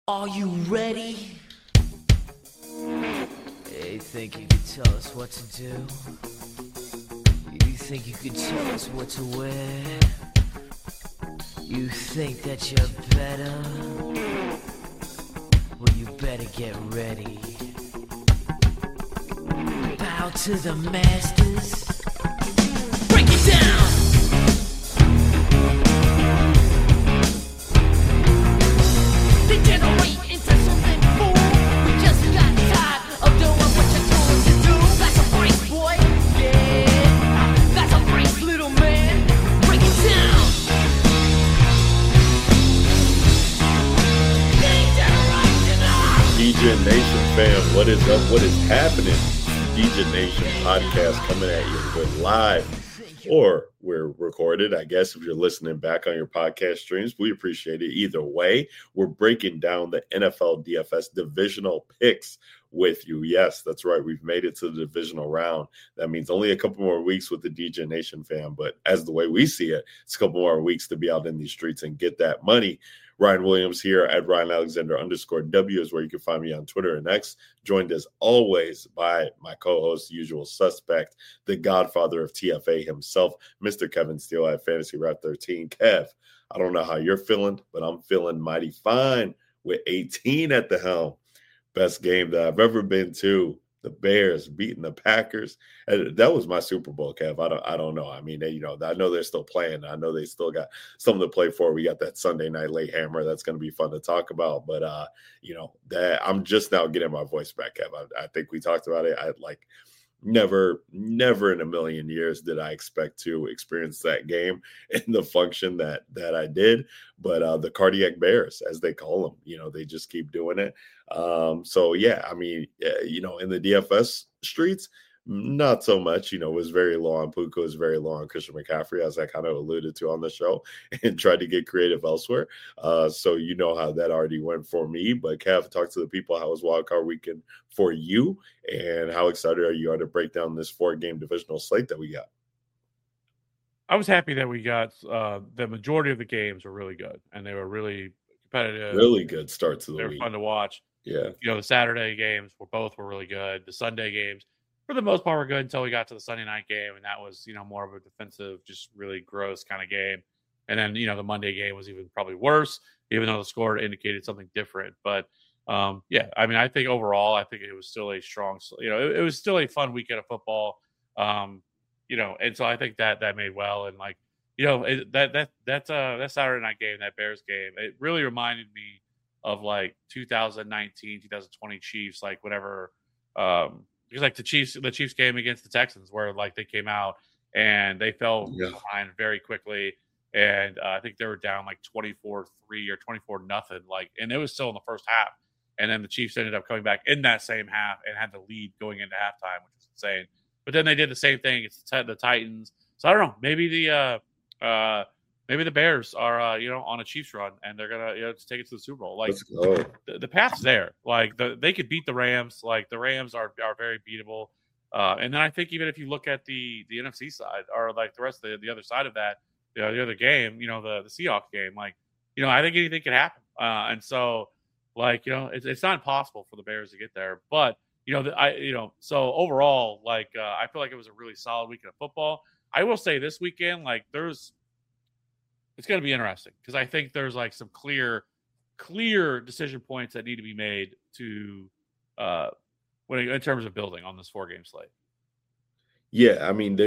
Are you ready? You think you could tell us what to do? You think you could tell us what to wear? You think that you're better? Well, you better get ready. Bow to the masters. Break it down! Degenerate into something fool. We just got tired of doing what you told us to do. That's a break, boy. Yeah, that's a break, little man. Break it down. DJ Nation fam, what is up? What is happening? DJ Nation podcast coming at you. We're live or we're recorded, I guess, if you're listening back on your podcast streams. We appreciate it either way. We're breaking down the NFL DFS divisional picks with you. Yes, that's right. We've made it to the divisional round. That means only a couple more weeks with the DJ Nation fam. But as the way we see it, it's a couple more weeks to be out in these streets and get that money. Ryan Williams here at Ryan Alexander _W is where you can find me on Twitter and X. Joined as always by my co-host, usual suspect, the godfather of TFA himself, Mr. Kevin Steele at Fantasy Rap 13. Kev, I don't know how you're feeling, but I'm feeling mighty fine with 18 at the helm. Best game that I've ever been to. The Bears beating the Packers. And that was my Super Bowl, Kev. I don't know. I mean, I know they're still playing. I know they still got something to play for. We got that Sunday night late hammer. That's going to be fun to talk about. But, that I'm just now getting my voice back, Kev. I think we talked about it. Never in a million years did I expect to experience that game in the function that I did. But the cardiac Bears, as they call them, they just keep doing it. So, yeah, I mean, in the DFS streets, not so much. It was very low on Puka, it was very low on Christian McCaffrey, as I kind of alluded to on the show, and tried to get creative elsewhere. So you know how that already went for me. But Kev, talk to the people. How was wildcard weekend for you, and how excited are you to break down this 4-game divisional slate that we got? I was happy that we got the majority of the games were really good, and they were really competitive. Really good start to the week. They were fun to watch. Yeah. The Saturday games were really good. The Sunday games, for the most part, were good until we got to the Sunday night game, and that was, more of a defensive, just really gross kind of game. And then, the Monday game was even probably worse, even though the score indicated something different. But, I think overall, it was still a strong, it was still a fun weekend of football. And so I think that made well. And that Saturday night game, that Bears game, it really reminded me of 2019, 2020 Chiefs, whatever, because the Chiefs game against the Texans, where they came out and they fell behind very quickly. And I think they were down 24-3 or 24-0, and it was still in the first half. And then the Chiefs ended up coming back in that same half and had the lead going into halftime, which is insane. But then they did the same thing against the Titans. So I don't know. Maybe the Bears are on a Chiefs run, and they're gonna take it to the Super Bowl. The path's there. They could beat the Rams. The Rams are very beatable. And then I think even if you look at the NFC side, or the rest of the other side of that, the other game, the Seahawks game, I think anything can happen. And so it's not impossible for the Bears to get there, but. So overall, I feel like it was a really solid weekend of football. I will say this weekend, it's going to be interesting because I think there's some clear decision points that need to be made to in terms of building on this 4-game slate. Yeah, I mean,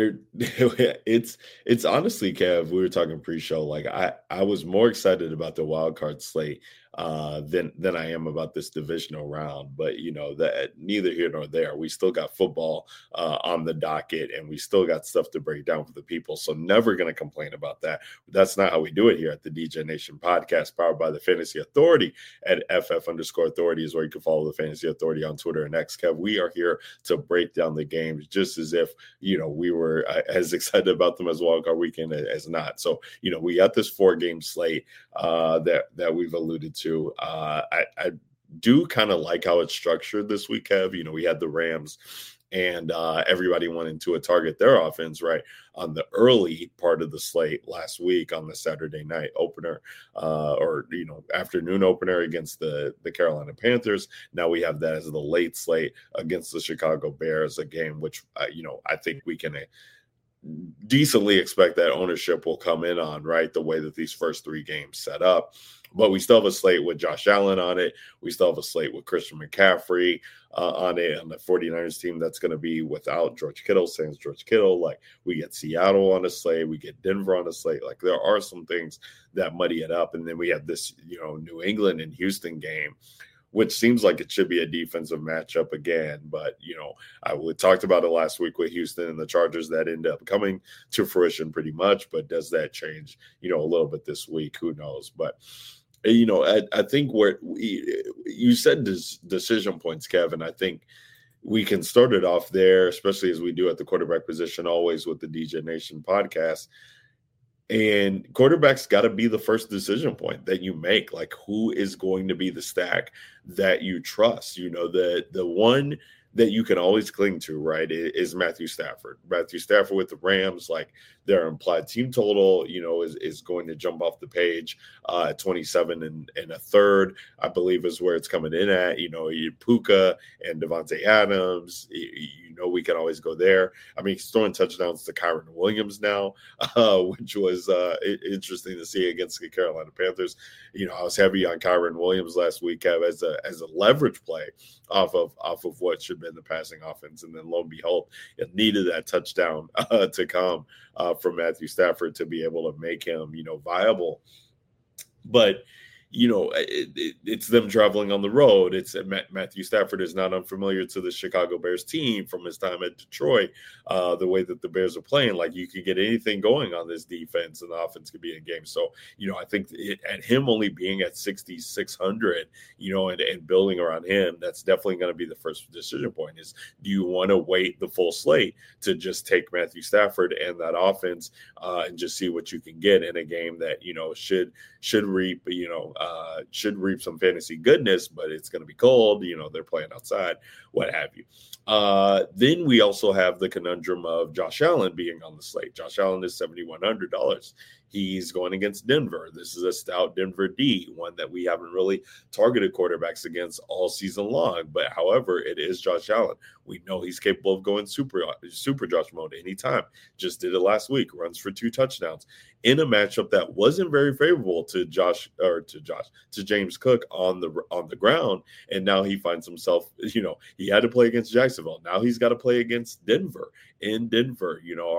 it's honestly, Kev, we were talking pre-show. I was more excited about the wild card slate than I am about this divisional round. But that neither here nor there. We still got football on the docket, and we still got stuff to break down for the people. So never going to complain about that. That's not how we do it here at the DJ Nation podcast, powered by the Fantasy Authority at FF_Authority is where you can follow the Fantasy Authority on Twitter and X. Kev, we are here to break down the games just as if we were as excited about them as wildcard weekend as not. So we got this 4-game slate that we've alluded to. I do kind of like how it's structured this week, Kev. We had the Rams and everybody wanting to target their offense right on the early part of the slate last week on the Saturday night opener or afternoon opener against the Carolina Panthers. Now we have that as the late slate against the Chicago Bears, a game which I think we can decently expect that ownership will come in on, right, the way that these first three games set up. But we still have a slate with Josh Allen on it. We still have a slate with Christian McCaffrey on it, on the 49ers team that's going to be without George Kittle, sans George Kittle. Like, we get Seattle on the slate. We get Denver on the slate. Like, there are some things that muddy it up. And then we have this, New England and Houston game, which seems like it should be a defensive matchup again. But, we talked about it last week with Houston and the Chargers. That ended up coming to fruition pretty much. But does that change, a little bit this week? Who knows? But, I think where you said decision points, Kevin, I think we can start it off there, especially as we do at the quarterback position, always with the DJ Nation podcast. And quarterback's got to be the first decision point that you make. Like, who is going to be the stack that you trust? The one that you can always cling to, right, is Matthew Stafford. Matthew Stafford with the Rams, like, their implied team total, is going to jump off the page at 27 and a third, I believe is where it's coming in at. Puka and Devontae Adams, we can always go there. I mean, he's throwing touchdowns to Kyron Williams now, which was interesting to see against the Carolina Panthers. I was heavy on Kyron Williams last week as a leverage play off of what should have been the passing offense. And then lo and behold, it needed that touchdown to come from Matthew Stafford to be able to make him, viable. But, it's them traveling on the road. It's Matthew Stafford is not unfamiliar to the Chicago Bears team from his time at Detroit, the way that the Bears are playing. Like, you could get anything going on this defense and the offense could be in game. So, I think at him only being at 6,600, and building around him, that's definitely going to be the first decision point is, do you want to wait the full slate to just take Matthew Stafford and that offense and just see what you can get in a game that, should reap some fantasy goodness, but it's going to be cold. They're playing outside, what have you. Then we also have the conundrum of Josh Allen being on the slate. Josh Allen is $7,100. He's going against Denver. This is a stout Denver D, one that we haven't really targeted quarterbacks against all season long. But however, it is Josh Allen. We know he's capable of going super Josh mode anytime. Just did it last week. Runs for 2 touchdowns in a matchup that wasn't very favorable to James Cook on the ground. And now he finds himself, he had to play against Jacksonville. Now he's got to play against Denver. In Denver,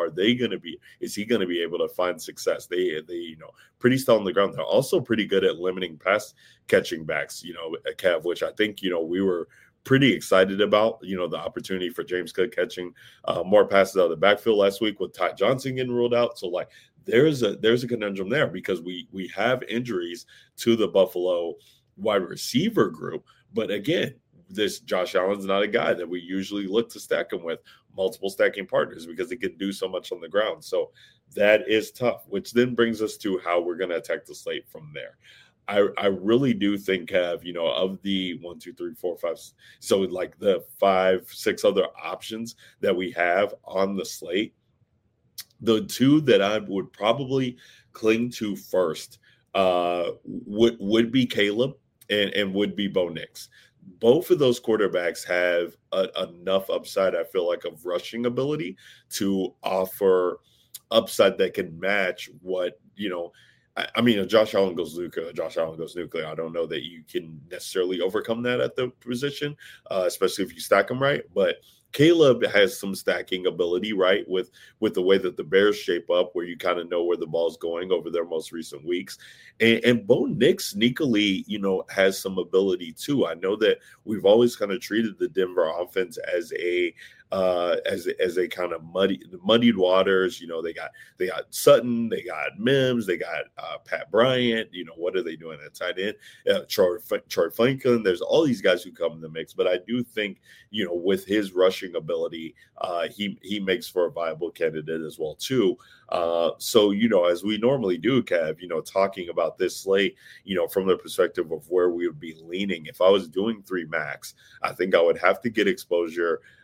is he going to be able to find success? They pretty stout on the ground. They're also pretty good at limiting pass catching backs, Kev, which I think, we were pretty excited about, the opportunity for James Cook catching more passes out of the backfield last week with Ty Johnson getting ruled out. So, like, there's a conundrum there because we have injuries to the Buffalo wide receiver group. But again, this Josh Allen's not a guy that we usually look to stack him with multiple stacking partners because he can do so much on the ground. So that is tough, which then brings us to how we're going to attack the slate from there. I really do think, Kev, of the 1, 2, 3, 4, 5, so like the 5, 6 other options that we have on the slate, the two that I would probably cling to first would be Caleb and would be Bo Nix. Both of those quarterbacks have enough upside, I feel like, of rushing ability to offer upside that can match what, I mean, if Josh Allen goes Luka, Josh Allen goes nuclear. I don't know that you can necessarily overcome that at the position, especially if you stack them right. But Caleb has some stacking ability, right, with the way that the Bears shape up, where you kind of know where the ball's going over their most recent weeks. And Bo Nix sneakily, has some ability too. I know that we've always kind of treated the Denver offense as a kind of muddied waters. They got Sutton, they got Mims, they got Pat Bryant. What are they doing at tight end? Troy Franklin. There's all these guys who come in the mix, but I do think with his rushing ability, he makes for a viable candidate as well too. So as we normally do, Kev, talking about this slate, from the perspective of where we would be leaning. If I was doing 3 max, I think I would have to get exposure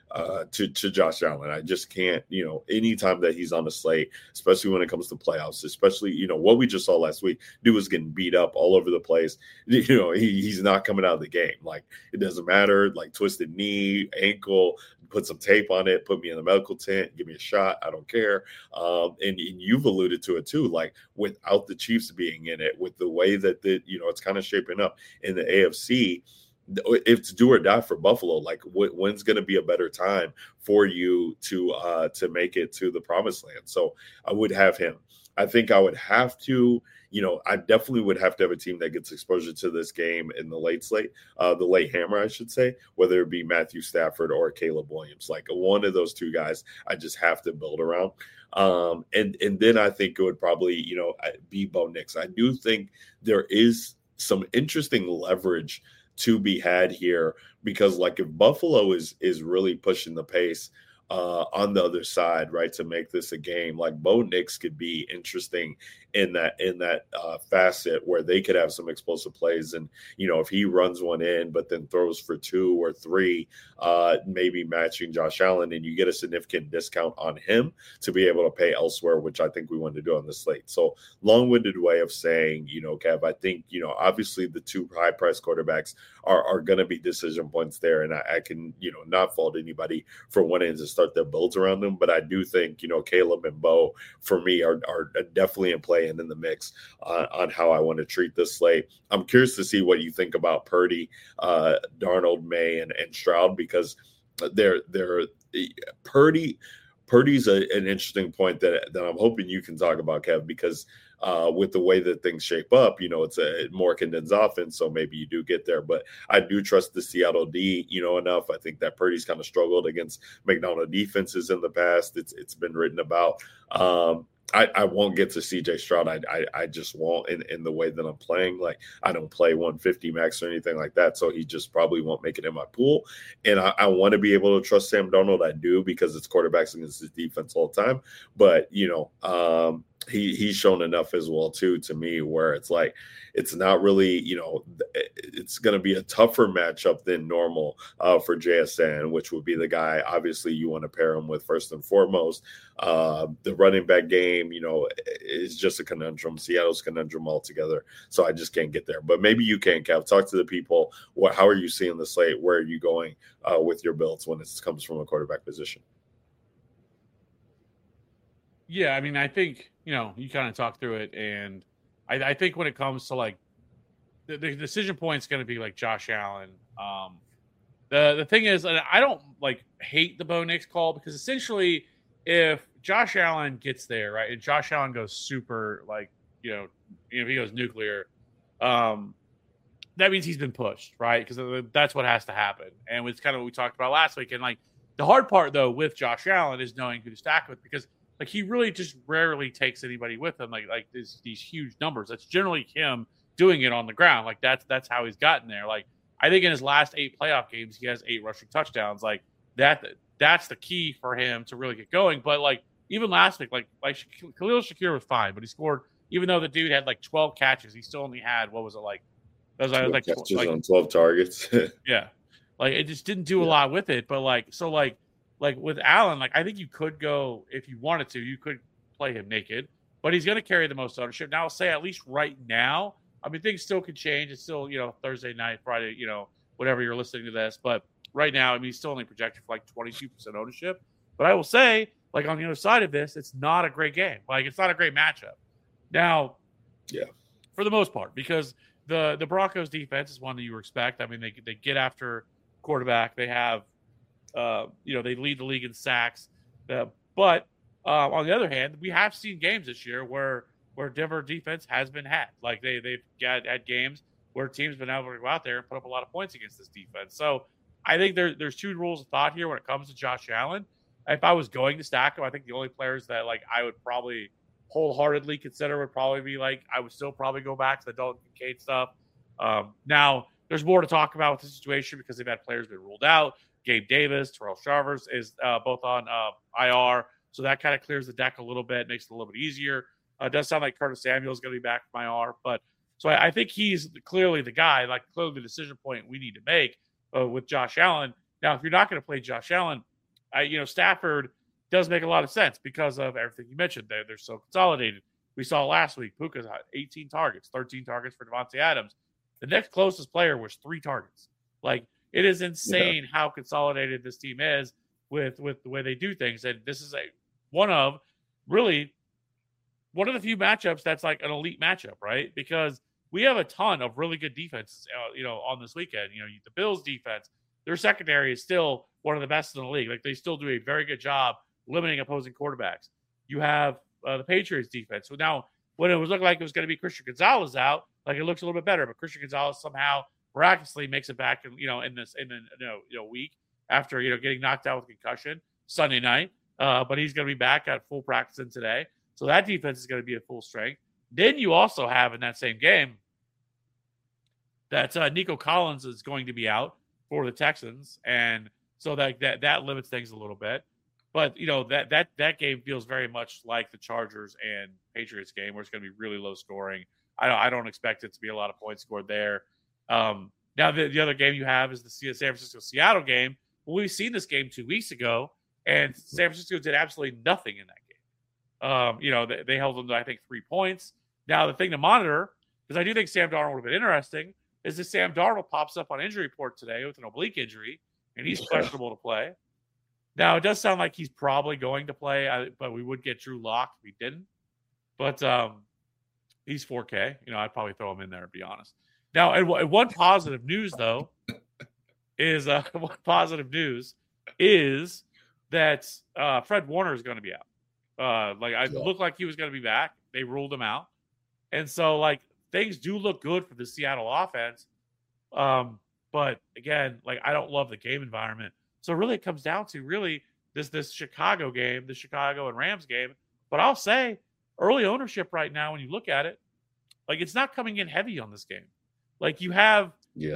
to Josh Allen. I just can't, anytime that he's on the slate, especially when it comes to playoffs, especially, what we just saw last week, dude was getting beat up all over the place. He's not coming out of the game. Like, it doesn't matter, like twisted knee, ankle, put some tape on it, put me in the medical tent, give me a shot. I don't care. And you've alluded to it too, like without the Chiefs being in it, with the way that it's kind of shaping up in the AFC, it's do or die for Buffalo. Like, when's going to be a better time for you to make it to the promised land? So I would have him. I think I would have to, I definitely would have to have a team that gets exposure to this game in the late slate, the late hammer, I should say, whether it be Matthew Stafford or Caleb Williams. Like, one of those two guys, I just have to build around. And then I think it would probably, be Bo Nix. I do think there is some interesting leverage to be had here, because like if Buffalo is really pushing the pace on the other side, right, to make this a game, like Bo Nix could be interesting in that facet where they could have some explosive plays. And, if he runs one in, but then throws for 2 or 3, maybe matching Josh Allen, and you get a significant discount on him to be able to pay elsewhere, which I think we want to do on the slate. So long-winded way of saying, Kev, I think, obviously the 2 high-priced quarterbacks are going to be decision points there. And I can, not fault anybody for wanting to start their builds around them. But I do think, Caleb and Bo, for me, are definitely in play and in the mix on how I want to treat this slate. I'm curious to see what you think about Purdy, Darnold, May, and Stroud, because they're Purdy's an interesting point that I'm hoping you can talk about, Kev, because with the way that things shape up, it's a more condensed offense, so maybe you do get there. But I do trust the Seattle D, enough. I think that Purdy's kind of struggled against McDonald defenses in the past. It's been written about. I won't get to CJ Stroud. I just won't in the way that I'm playing. Like, I don't play 150 max or anything like that, so he just probably won't make it in my pool. And I want to be able to trust Sam Darnold. I do, because it's quarterbacks against his defense all the time. But he's shown enough as well too, to me, where it's like it's not really, it's going to be a tougher matchup than normal for JSN, which would be the guy obviously you want to pair him with first and foremost. The running back game, is just a conundrum. Seattle's conundrum altogether. So I just can't get there. But maybe you can, Kev. Talk to the people. How are you seeing the slate? Where are you going with your builds when it comes from a quarterback position? Yeah, I mean, I think, you kind of talk through it. And I think when it comes to like the decision point is going to be like Josh Allen. The thing is, I don't like hate the Bo Nix call, because essentially if Josh Allen gets there, right, and Josh Allen goes super, like, if he goes nuclear, that means he's been pushed, right? Because that's what has to happen. And it's kind of what we talked about last week. And like the hard part though with Josh Allen is knowing who to stack with, because like he really just rarely takes anybody with him. Like these huge numbers. That's generally him doing it on the ground. Like that's how he's gotten there. Like I think in his last 8 playoff games, he has 8 rushing touchdowns. Like that's the key for him to really get going. But like even last week, like Khalil Shakir was fine, but he scored, even though the dude had like 12 catches, he still only had, what was it like? That was like catches on 12 targets. Yeah. Like it just didn't do a lot with it. But like with Allen, like I think you could go, if you wanted to, you could play him naked, but he's going to carry the most ownership. Now I'll say, at least right now, I mean, things still could change. It's still, Thursday night, Friday, whatever you're listening to this. But right now, I mean, he's still only projected for like 22% ownership. But I will say, like on the other side of this, it's not a great game. Like it's not a great matchup. Now, for the most part, because the Broncos defense is one that you expect. I mean, they get after quarterback. They have, they lead the league in sacks. But on the other hand, we have seen games this year where Denver defense has been had. Like they've had games where teams been able to go out there and put up a lot of points against this defense. So I think there's 2 rules of thought here when it comes to Josh Allen. If I was going to stack him, I think the only players that like I would probably wholeheartedly consider would probably be like, I would still probably go back to the Dalton Kincaid stuff. Now there's more to talk about with the situation because they've had players been ruled out. Gabe Davis, Terrell Sharvers is both on IR. So that kind of clears the deck a little bit, makes it a little bit easier. It does sound like Curtis Samuel is going to be back from IR. But so I think he's clearly the guy, like clearly the decision point we need to make with Josh Allen. Now, if you're not going to play Josh Allen, Stafford does make a lot of sense because of everything you mentioned. They're so consolidated. We saw last week, Puka's 18 targets, 13 targets for Devontae Adams. The next closest player was 3 targets. Like, it is insane how consolidated this team is with the way they do things. And this is one of the few matchups that's like an elite matchup, right? Because we have a ton of really good defenses, on this weekend. The Bills defense, their secondary is still one of the best in the league. Like, they still do a very good job limiting opposing quarterbacks. You have the Patriots defense. So now, when it was looking like it was going to be Christian Gonzalez out, like, it looks a little bit better. But Christian Gonzalez somehow miraculously makes it back, in the week after getting knocked out with concussion Sunday night. But he's going to be back at full practice in today. So that defense is going to be at full strength. Then you also have in that same game that Nico Collins is going to be out for the Texans, and so that limits things a little bit. But that game feels very much like the Chargers and Patriots game, where it's going to be really low scoring. I don't expect it to be a lot of points scored there. Now the other game you have is the San Francisco-Seattle game. Well, we've seen this game 2 weeks ago, and San Francisco did absolutely nothing in that game. They held them to, I think, 3 points. Now, the thing to monitor, because I do think Sam Darnold would have been interesting, is that Sam Darnold pops up on injury report today with an oblique injury, and he's questionable to play. Now, it does sound like he's probably going to play, but we would get Drew Lock if we didn't. But he's 4K. I'd probably throw him in there, to be honest. Now, and one positive news, though, is that Fred Warner is going to be out. It looked like he was going to be back. They ruled him out. And so, things do look good for the Seattle offense. But, again, I don't love the game environment. So, really, it comes down to, this Chicago game, the Chicago and Rams game. But I'll say, early ownership right now, when you look at it, it's not coming in heavy on this game. You have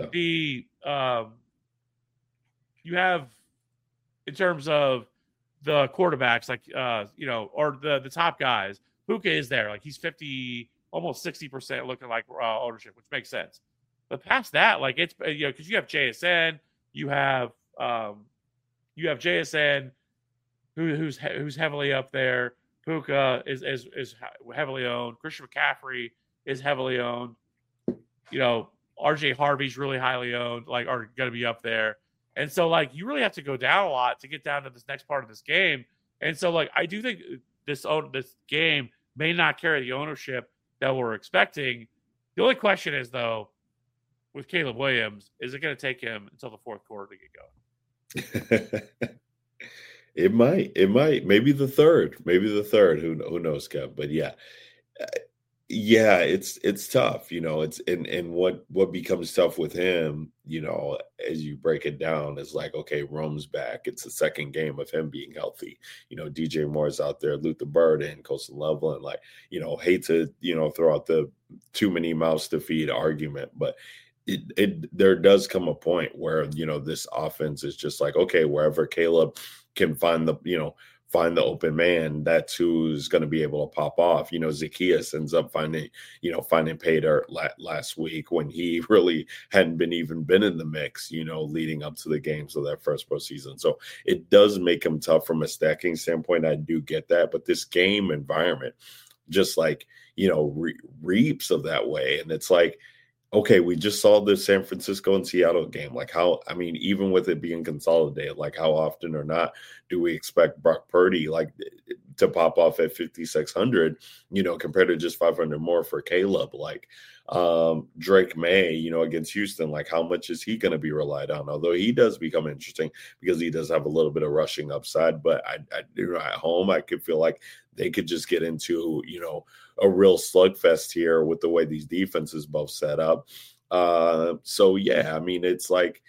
in terms of the quarterbacks, or the top guys, Puka is there. He's 50, almost 60% looking like ownership, which makes sense. But past that, it's, because you have JSN, you have JSN who's heavily up there. Puka is heavily owned. Christian McCaffrey is heavily owned. RJ Harvey's really highly owned, are going to be up there. And so, you really have to go down a lot to get down to this next part of this game. And so, I do think this game may not carry the ownership that we're expecting. The only question is, though, with Caleb Williams, is it going to take him until the fourth quarter to get going? It might. Maybe the third. Who knows, Kev? But yeah, it's tough. It's and what becomes tough with him, as you break it down, is okay, Rome's back. It's the second game of him being healthy. DJ Moore's out there, Luther Burden, Colson Loveland. Hate to throw out the too many mouths to feed argument, but there does come a point where this offense is just okay, wherever Caleb can find the open man, that's who's going to be able to pop off. Zacchaeus ends up finding pay dirt last week when he really hadn't been in the mix, leading up to the games of that first postseason. So it does make him tough from a stacking standpoint. I do get that, but this game environment just reaps of that way. And it's okay, we just saw the San Francisco and Seattle game. Even with it being consolidated, how often or not do we expect Brock Purdy to pop off at 5,600, compared to just 500 more for Caleb? Drake May, against Houston, how much is he going to be relied on? Although he does become interesting because he does have a little bit of rushing upside, but at home, I could feel like they could just get into, a real slugfest here with the way these defenses both set up. So yeah, it's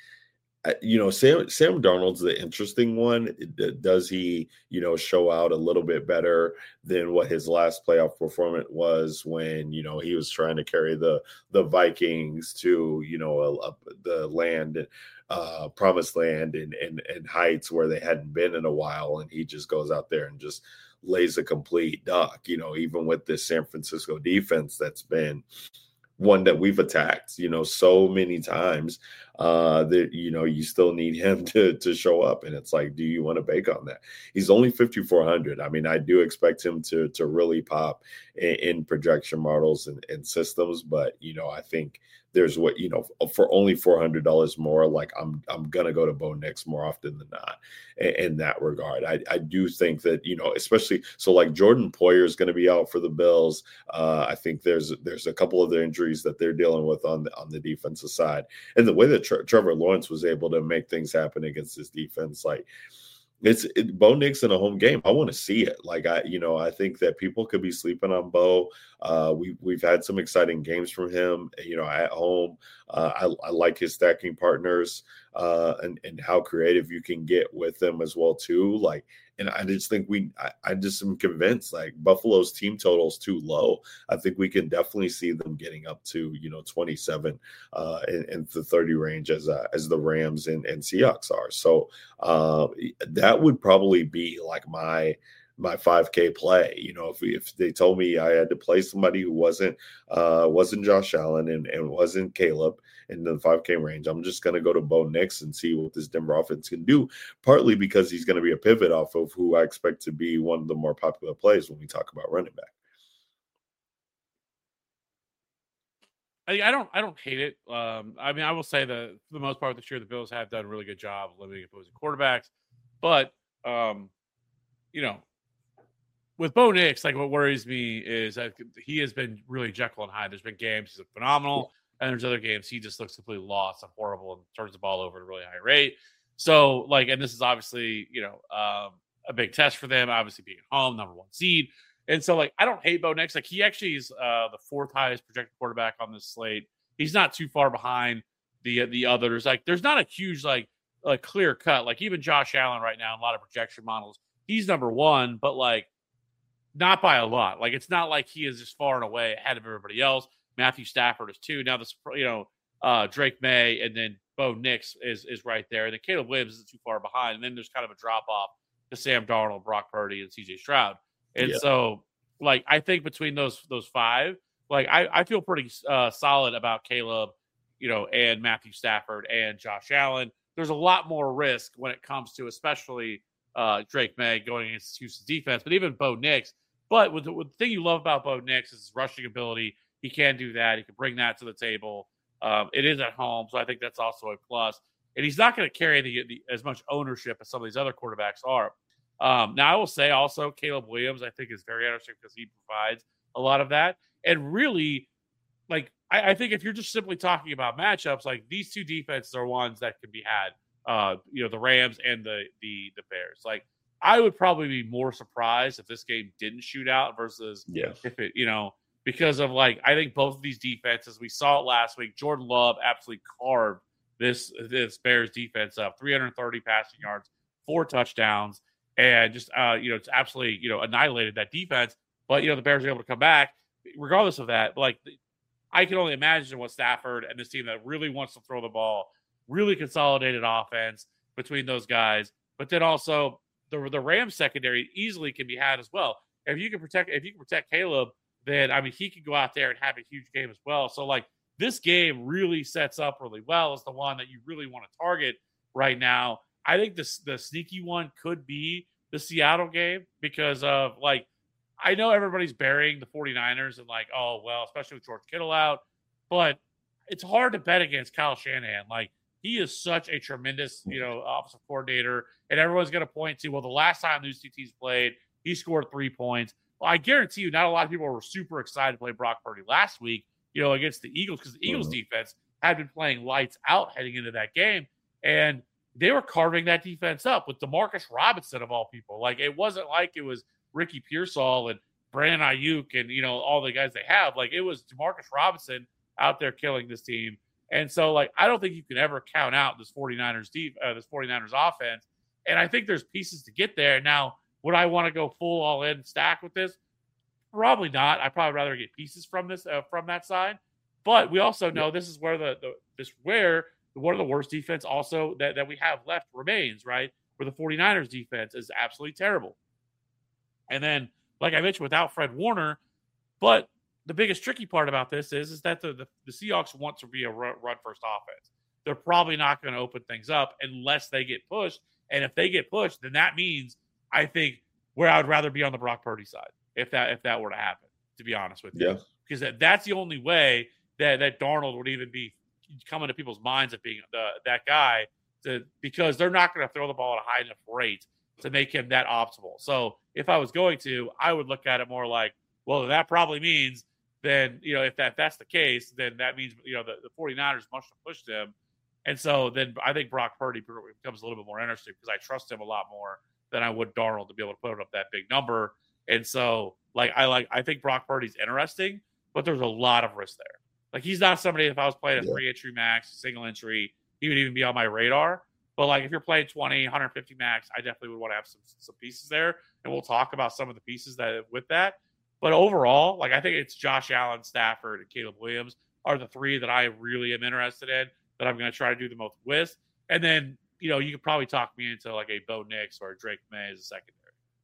Sam Darnold's the interesting one. Does he, show out a little bit better than what his last playoff performance was when, he was trying to carry the Vikings to, the land, promised land and heights where they hadn't been in a while. And he just goes out there and just lays a complete duck, even with this San Francisco defense that's been one that we've attacked, so many times that, you still need him to show up. And it's like, do you want to bake on that? He's only 5,400. I mean, I do expect him to really pop in projection models and systems, but, I think there's for only $400 more, like I'm going to go to Bo Nix more often than not in that regard. I do think that, especially, so like Jordan Poyer is going to be out for the Bills. I think there's a couple of the injuries that they're dealing with on the defensive side, and the way that Trevor Lawrence was able to make things happen against this defense, like Bo Nix in a home game. I want to see it. Like I think that people could be sleeping on Bo. We've had some exciting games from him, at home. I like his stacking partners and how creative you can get with them as well too. Like, and I just think I just am convinced like Buffalo's team total is too low. I think we can definitely see them getting up to 27 in the 30 range as the Rams and Seahawks are. So that would probably be like my 5K play. If they told me I had to play somebody who wasn't Josh Allen and wasn't Caleb in the 5K range, I'm just going to go to Bo Nix and see what this Denver offense can do, partly because he's going to be a pivot off of who I expect to be one of the more popular plays when we talk about running back. I don't hate it. I mean, I will say that for the most part this year, the Bills have done a really good job of limiting opposing quarterbacks, but with Bo Nix, like what worries me is that he has been really Jekyll and Hyde. There's been games he's phenomenal, and there's other games he just looks completely lost and horrible and turns the ball over at a really high rate. So, like, and this is obviously, a big test for them, obviously being at home, number 1 seed. And so, like, I don't hate Bo Nix. Like, he actually is the 4th highest projected quarterback on this slate. He's not too far behind the others. Like, there's not a huge, like clear cut. Like, even Josh Allen right now, in a lot of projection models, he's number 1, but, like, not by a lot. Like, it's not like he is just far and away ahead of everybody else. Matthew Stafford is 2. Now, this, Drake May and then Bo Nix is right there. And then Caleb Williams isn't too far behind. And then there's kind of a drop off to Sam Darnold, Brock Purdy, and CJ Stroud. And so, like, I think between those 5, like, I feel pretty solid about Caleb, and Matthew Stafford and Josh Allen. There's a lot more risk when it comes to especially Drake May going against Houston's defense, but even Bo Nix. But with the thing you love about Bo Nix is his rushing ability. He can do that. He can bring that to the table. It is at home, so I think that's also a plus. And he's not going to carry the as much ownership as some of these other quarterbacks are. Now, I will say also Caleb Williams, I think, is very interesting because he provides a lot of that. And really, like, I think if you're just simply talking about matchups, like, these two defenses are ones that can be had, the Rams and the Bears. Like, I would probably be more surprised if this game didn't shoot out versus if it, because of, like, I think both of these defenses, we saw it last week. Jordan Love absolutely carved this Bears defense up, 330 passing yards, 4 touchdowns. And just, it's absolutely, annihilated that defense. But, the Bears are able to come back regardless of that. Like, I can only imagine what Stafford and this team that really wants to throw the ball, really consolidated offense between those guys. But then also the Rams secondary easily can be had as well. If you can protect Caleb, then, I mean, he can go out there and have a huge game as well. So, like, this game really sets up really well as the one that you really want to target right now. I think the sneaky one could be the Seattle game because of, like, I know everybody's burying the 49ers and, like, oh, well, especially with George Kittle out, but it's hard to bet against Kyle Shanahan. Like, he is such a tremendous, offensive coordinator, and everyone's going to point to, well, the last time these two teams played, he scored 3 points. Well, I guarantee you not a lot of people were super excited to play Brock Purdy last week, against the Eagles because the Eagles defense had been playing lights out heading into that game, and they were carving that defense up with DeMarcus Robinson of all people. Like, it wasn't like it was Ricky Pearsall and Brandon Ayuk and, all the guys they have. Like, it was DeMarcus Robinson out there killing this team. And so, like, I don't think you can ever count out this 49ers offense. And I think there's pieces to get there. Now, would I want to go full all in stack with this? Probably not. I'd probably rather get pieces from this from that side. But we also know this is where where one of the worst defense also that we have left remains, right? Where the 49ers defense is absolutely terrible. And then, like I mentioned, without Fred Warner, but the biggest tricky part about this is that the Seahawks want to be a run first offense. They're probably not going to open things up unless they get pushed. And if they get pushed, then that means, I think, where I would rather be on the Brock Purdy side if that were to happen, to be honest with you. Yeah. Because that's the only way that Darnold would even be coming to people's minds of being that guy, because they're not going to throw the ball at a high enough rate to make him that optimal. So if I was going to, I would look at it more like, well, that probably means then, if that's the case, then that means, the 49ers must have pushed him. And so then I think Brock Purdy becomes a little bit more interesting because I trust him a lot more than I would Darnold to be able to put up that big number. And so I think Brock Purdy's interesting, but there's a lot of risk there. Like, he's not somebody, if I was playing a 3-entry max, single entry, he would even be on my radar. But if you're playing 20, 150 max, I definitely would want to have some pieces there. And we'll talk about some of the pieces that with that. But overall, I think it's Josh Allen, Stafford, and Caleb Williams are the three that I really am interested in, that I'm going to try to do the most with. And then, you could probably talk me into a Bo Nix or a Drake May as a secondary.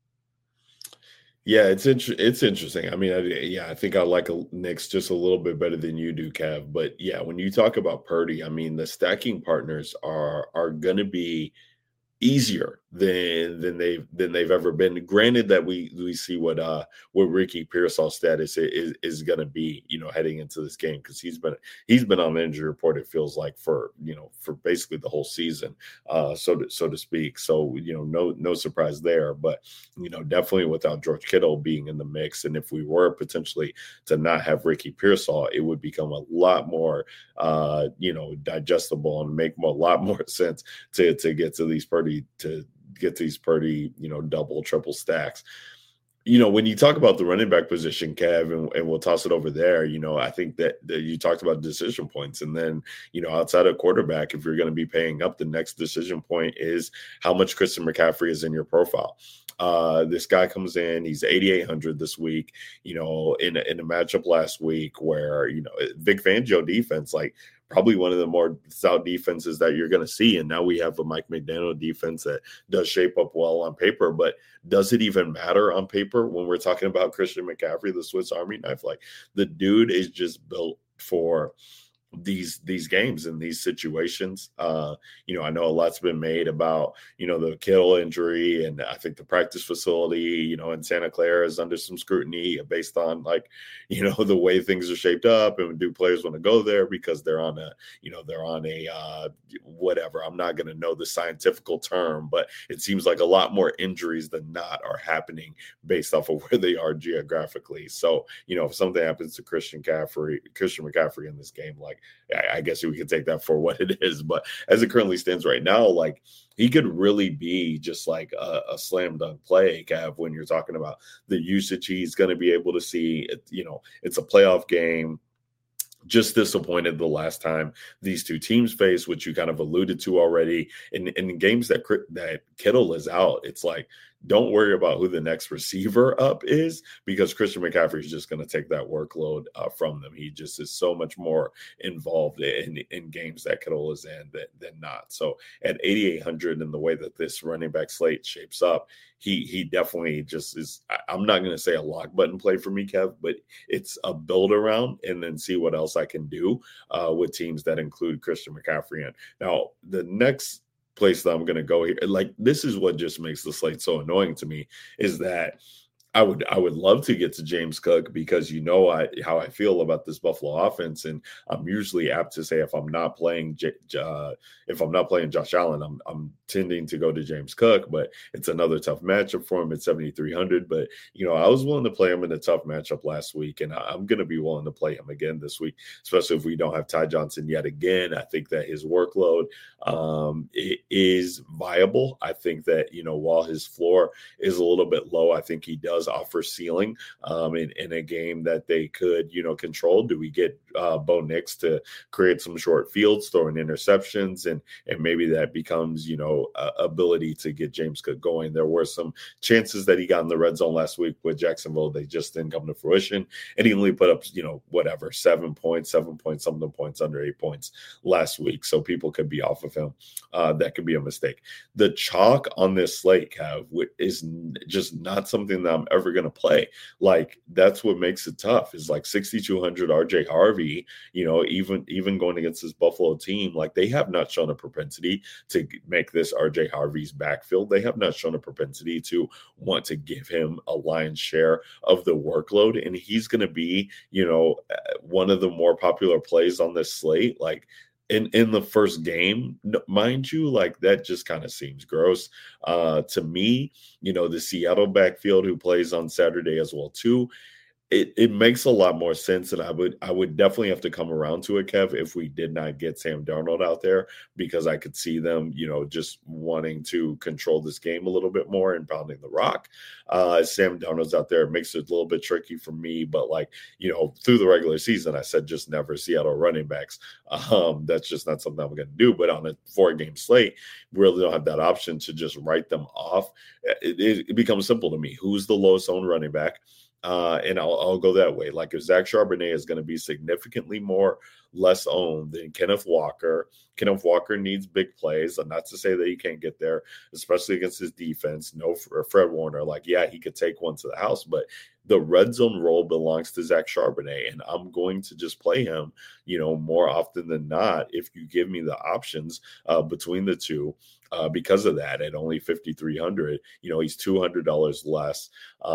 Yeah, it's interesting. I mean, I think I like Nix just a little bit better than you do, Kev. But yeah, when you talk about Purdy, I mean, the stacking partners are going to be easier than they've ever been. Granted that we see what Ricky Pearsall's status is going to be, heading into this game, because he's been on the injury report, it feels like, for basically the whole season, so to speak. So no surprise there, but definitely without George Kittle being in the mix, and if we were potentially to not have Ricky Pearsall, it would become a lot more digestible and make a lot more sense to get to these Purdy, double, triple stacks. When you talk about the running back position, Kev, and we'll toss it over there, I think that you talked about decision points. And then, outside of quarterback, if you're going to be paying up, the next decision point is how much Christian McCaffrey is in your profile. This guy comes in, he's 8,800 this week, in a matchup last week where, Vic Fangio defense, probably one of the more stout defenses that you're going to see. And now we have a Mike McDaniel defense that does shape up well on paper, but does it even matter on paper when we're talking about Christian McCaffrey, the Swiss Army knife? The dude is just built for these games and these situations. I know a lot's been made about, the Kittle injury, and I think the practice facility, in Santa Clara is under some scrutiny based on the way things are shaped up, and do players want to go there because they're on a whatever. I'm not going to know the scientific term, but it seems like a lot more injuries than not are happening based off of where they are geographically. So, if something happens to Christian McCaffrey in this game, I guess we could take that for what it is. But as it currently stands right now, he could really be just a slam dunk play, Kev, when you're talking about the usage he's going to be able to see. It's a playoff game. Just disappointed the last time these two teams faced, which you kind of alluded to already. In games that Kittle is out, it's don't worry about who the next receiver up is, because Christian McCaffrey is just going to take that workload from them. He just is so much more involved in games that Kittle is in than not. So at 8,800, in the way that this running back slate shapes up, he definitely just is. I'm not going to say a lock button play for me, Kev, but it's a build around and then see what else I can do with teams that include Christian McCaffrey in. Now, the next place that I'm going to go here, this is what just makes the slate so annoying to me, is that I would love to get to James Cook, because how I feel about this Buffalo offense, and I'm usually apt to say if I'm not playing Josh Allen, I'm tending to go to James Cook, but it's another tough matchup for him at 7,300. But I was willing to play him in a tough matchup last week, and I'm going to be willing to play him again this week, especially if we don't have Ty Johnson yet again. I think that his workload it is viable. I think that while his floor is a little bit low, I think he does offer ceiling in a game that they could control. Do we get Bo Nix to create some short fields, throwing interceptions, and maybe that becomes ability to get James Cook going? There were some chances that he got in the red zone last week with Jacksonville. They just didn't come to fruition, and he only put up 7 points, something points, under 8 points last week. So people could be off of him. That could be a mistake. The chalk on this slate, Kev, is just not something that I'm ever going to play. Like, that's what makes it tough, is like 6,200 RJ Harvey, even going against this Buffalo team, like they have not shown a propensity to make this RJ Harvey's backfield. They have not shown a propensity to want to give him a lion's share of the workload. And he's going to be, one of the more popular plays on this slate. Like, in the first game, mind you, like that just kind of seems gross to me. The Seattle backfield, who plays on Saturday as well too, it makes a lot more sense, and I would definitely have to come around to it, Kev, if we did not get Sam Darnold out there, because I could see them, just wanting to control this game a little bit more and pounding the rock. Sam Darnold's out there, it makes it a little bit tricky for me, but through the regular season, I said just never Seattle running backs. That's just not something I'm going to do. But on a 4-game slate, we really don't have that option to just write them off. It becomes simple to me. Who's the lowest owned running back? And I'll go that way. Like, if Zach Charbonnet is going to be significantly less owned than Kenneth Walker needs big plays. And not to say that he can't get there, especially against his defense. No, Fred Warner, he could take one to the house, but the red zone role belongs to Zach Charbonnet, and I'm going to just play him, more often than not, if you give me the options between the two. Because of that, at only 5,300, he's $200 less.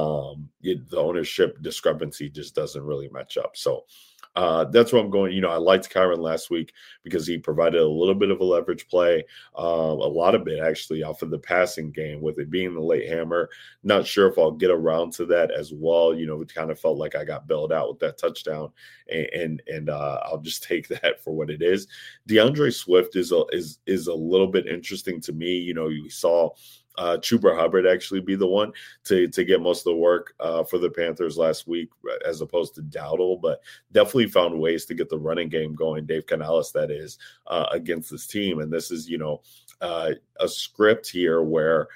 The ownership discrepancy just doesn't really match up. So that's where I'm going. I liked Kyren last week because he provided a little bit of a leverage play, a lot of it actually off of the passing game, with it being the late hammer. Not sure if I'll get around to that as well. It kind of felt like I got bailed out with that touchdown, and I'll just take that for what it is. DeAndre Swift is a little bit interesting to me. We saw Chuba Hubbard actually be the one to get most of the work for the Panthers last week, as opposed to Dowdle, but definitely found ways to get the running game going. Dave Canales, that is, against this team. And this is, a script here where,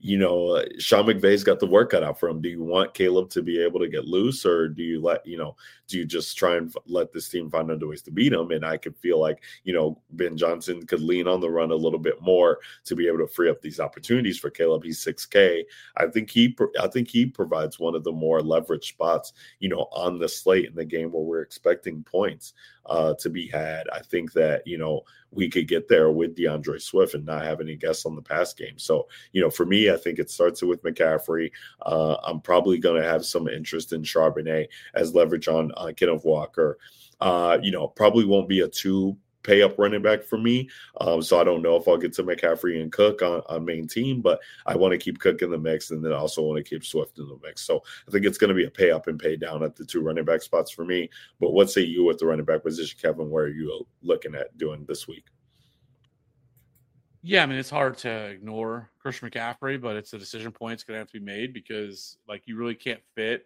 Sean McVay's got the work cut out for him. Do you want Caleb to be able to get loose, or do you just try and let this team find other ways to beat him? And I could feel like, Ben Johnson could lean on the run a little bit more to be able to free up these opportunities for Caleb. He's 6K. I think he provides one of the more leveraged spots, on the slate in the game where we're expecting points to be had. I think that, we could get there with DeAndre Swift and not have any guests on the pass game. So, for me, I think it starts with McCaffrey. I'm probably going to have some interest in Charbonnet as leverage on Kenneth Walker. Probably won't be a 2 pay up running back for me. So I don't know if I'll get to McCaffrey and Cook on main team, but I want to keep Cook in the mix, and then I also want to keep Swift in the mix. So I think it's going to be a pay up and pay down at the 2 running back spots for me. But what say you with the running back position, Kevin? Where are you looking at doing this week? Yeah, I mean, it's hard to ignore Christian McCaffrey, but it's a decision point that's going to have to be made, because you really can't fit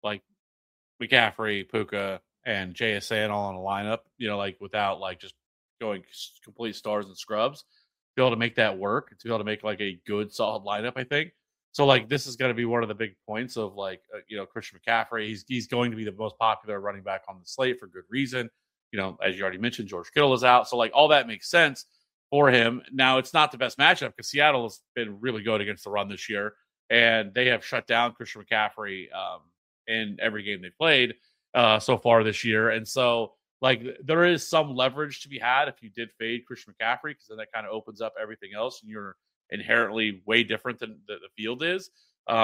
McCaffrey, Puka, and JSN all in a lineup, without just going complete stars and scrubs, to be able to make that work, to be able to make a good solid lineup, I think. So this is going to be one of the big points of Christian McCaffrey. He's going to be the most popular running back on the slate for good reason. As you already mentioned, George Kittle is out. So all that makes sense for him. Now, it's not the best matchup because Seattle has been really good against the run this year, and they have shut down Christian McCaffrey in every game they played so far this year. And so there is some leverage to be had if you did fade Christian McCaffrey, because then that kind of opens up everything else, and you're inherently way different than the field is.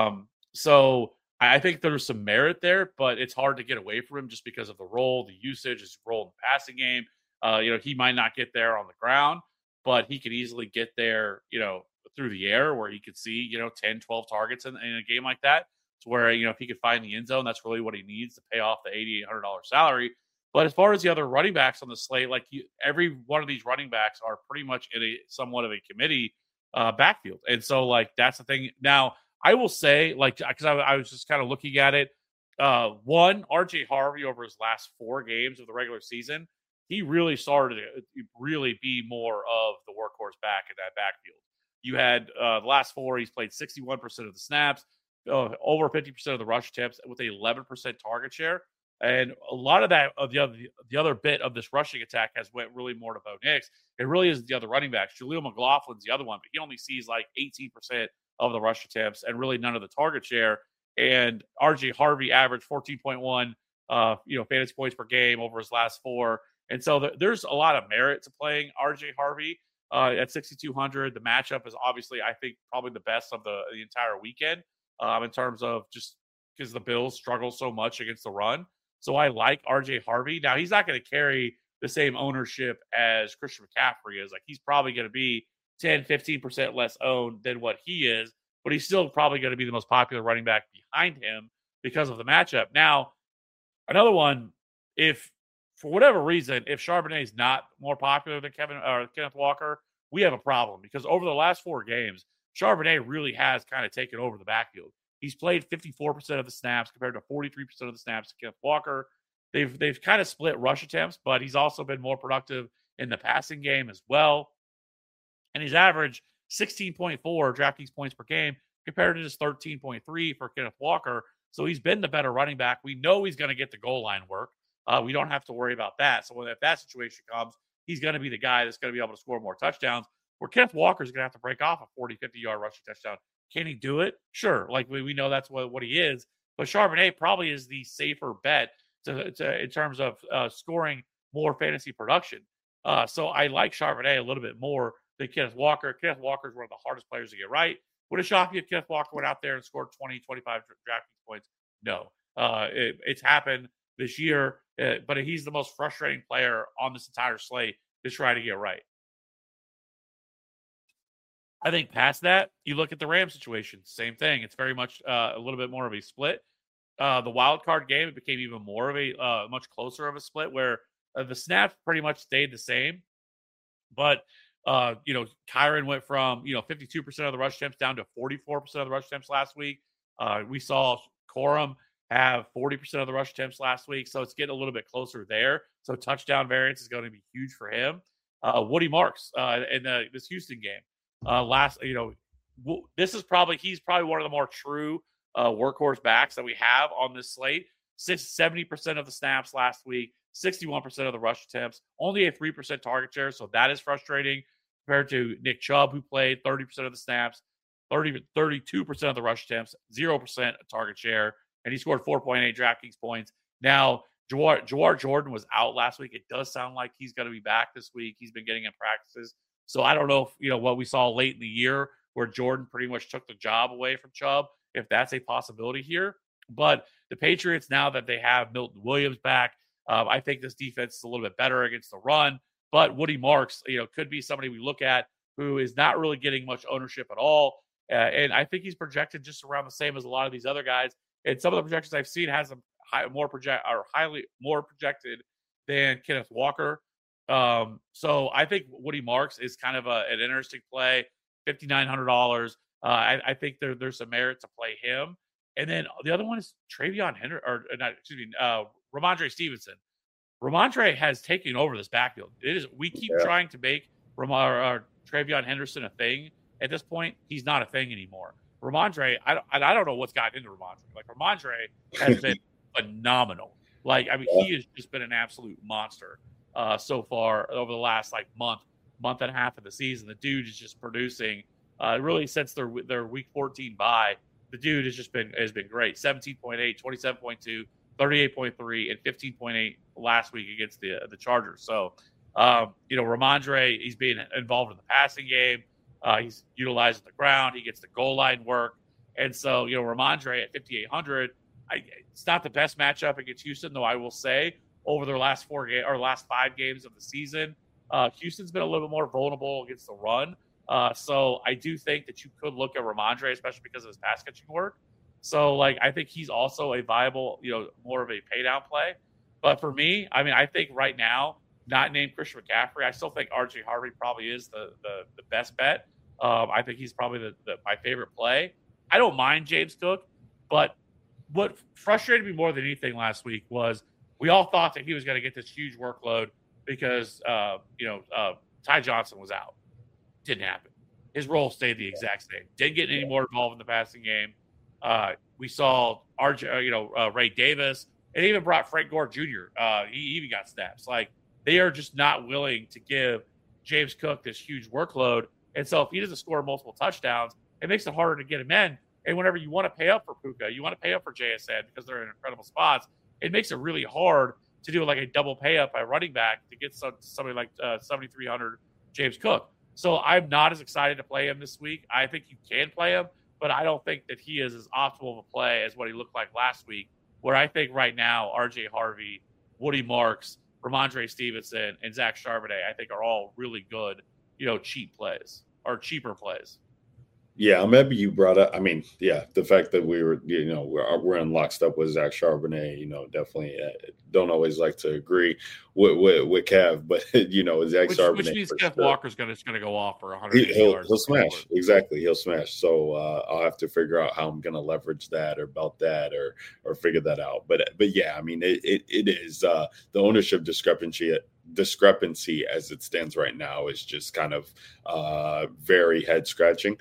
So I think there's some merit there, but it's hard to get away from him just because of the role, the usage, his role in the passing game. He might not get there on the ground, but he could easily get there, through the air, where he could see, 10, 12 targets in a game like that, to where, if he could find the end zone, that's really what he needs to pay off the $8,800 salary. But as far as the other running backs on the slate, every one of these running backs are pretty much in a somewhat of a committee backfield. And so that's the thing. Now, I will say, because I was just kind of looking at it, one, RJ Harvey over his last 4 games of the regular season, he really started to really be more of the workhorse back in that backfield. You had the last 4, he's played 61% of the snaps, over 50% of the rush attempts, with an 11% target share. And a lot of that, of the other bit of this rushing attack has went really more to Bo Nix. It really is the other running backs. Jaleel McLaughlin's the other one, but he only sees 18% of the rush attempts and really none of the target share. and RJ Harvey averaged 14.1 fantasy points per game over his last 4. And so there's a lot of merit to playing RJ Harvey at 6,200. The matchup is obviously, I think, probably the best of the entire weekend in terms of just because the Bills struggle so much against the run. So I like RJ Harvey. Now, he's not going to carry the same ownership as Christian McCaffrey is. Like, he's probably going to be 10, 15% less owned than what he is, but he's still probably going to be the most popular running back behind him because of the matchup. Now, another one, if for whatever reason, if Charbonnet is not more popular than Kenneth Walker, we have a problem because over the last 4 games, Charbonnet really has kind of taken over the backfield. He's played 54% of the snaps compared to 43% of the snaps to Kenneth Walker. They've kind of split rush attempts, but he's also been more productive in the passing game as well. And he's averaged 16.4 DraftKings points per game compared to just 13.3 for Kenneth Walker. So he's been the better running back. We know he's going to get the goal line work. We don't have to worry about that. So if that situation comes, he's going to be the guy that's going to be able to score more touchdowns. Where Kenneth Walker is going to have to break off a 40, 50-yard rushing touchdown. Can he do it? Sure. Like we know that's what he is. But Charbonnet probably is the safer bet to in terms of scoring more fantasy production. So I like Charbonnet a little bit more than Kenneth Walker. Kenneth Walker is one of the hardest players to get right. Would it shock you if Kenneth Walker went out there and scored 20, 25 DraftKings points? No. It's happened this year, but he's the most frustrating player on this entire slate to try to get right. I think past that, you look at the Rams situation, same thing. It's very much a little bit more of a split. The wild card game, it became even more of a much closer of a split where the snaps pretty much stayed the same. But, Kyren went from, 52% of the rush attempts down to 44% of the rush attempts last week. We saw Corum have 40% of the rush attempts last week. So it's getting a little bit closer there. So touchdown variance is going to be huge for him. Woody Marks in this Houston game. He's probably one of the more true workhorse backs that we have on this slate. 70% of the snaps last week, 61% of the rush attempts, only a 3% target share. So that is frustrating compared to Nick Chubb, who played 30% of the snaps, 32% of the rush attempts, 0% target share, and he scored 4.8 DraftKings points. Now, Jawar Jordan was out last week. It does sound like he's going to be back this week. He's been getting in practices. So I don't know if, what we saw late in the year where Jordan pretty much took the job away from Chubb, if that's a possibility here. But the Patriots, now that they have Milton Williams back, I think this defense is a little bit better against the run. But Woody Marks, could be somebody we look at who is not really getting much ownership at all. And I think he's projected just around the same as a lot of these other guys. And some of the projections I've seen has him highly more projected than Kenneth Walker. So I think Woody Marks is kind of an interesting play, $5,900. I think there's some merit to play him. And then the other one is Ramondre Stevenson. Ramondre has taken over this backfield. We keep trying to make Travion Henderson a thing. At this point, he's not a thing anymore. Ramondre, I don't know what's gotten into Ramondre. Like, Ramondre has been phenomenal. Like, I mean, he has just been an absolute monster so far over the last month and a half of the season. The dude is just producing really since their week 14 bye. The dude has been great. 17.8, 27.2, 38.3, and 15.8 last week against the Chargers. So, Ramondre, he's being involved in the passing game. He's utilizing the ground. He gets the goal line work. And so, Ramondre at 5,800, it's not the best matchup against Houston, though I will say over their last 5 games of the season, Houston's been a little bit more vulnerable against the run. So I do think that you could look at Ramondre, especially because of his pass catching work. So, I think he's also a viable, more of a pay down play. But for me, I mean, I think right now, not named Christian McCaffrey, I still think RJ Harvey probably is the best bet. I think he's probably my favorite play. I don't mind James Cook, but what frustrated me more than anything last week was we all thought that he was going to get this huge workload because, Ty Johnson was out. Didn't happen. His role stayed the exact same. Didn't get any more involved in the passing game. We saw Ray Davis, and even brought Frank Gore Jr. He even got snaps. They are just not willing to give James Cook this huge workload. And so if he doesn't score multiple touchdowns, it makes it harder to get him in. And whenever you want to pay up for Puka, you want to pay up for JSN because they're in incredible spots. It makes it really hard to do like a double pay up by running back to get somebody like 7,300 James Cook. So I'm not as excited to play him this week. I think you can play him, but I don't think that he is as optimal of a play as what he looked like last week, where I think right now RJ Harvey, Woody Marks, Ramondre Stevenson, and Zach Charbonnet, I think are all really good, cheap plays or cheaper plays. Yeah, I'm happy you brought up. I mean, yeah, the fact that we're in lockstep with Zach Charbonnet, definitely don't always like to agree with Cav, but Zach Charbonnet, which means Kenneth Walker's going to go off for 100 yards. He'll smash. Exactly, he'll smash. So I'll have to figure out how I'm going to leverage that or about that or figure that out. But yeah, I mean, it is the ownership discrepancy as it stands right now is just kind of very head scratching.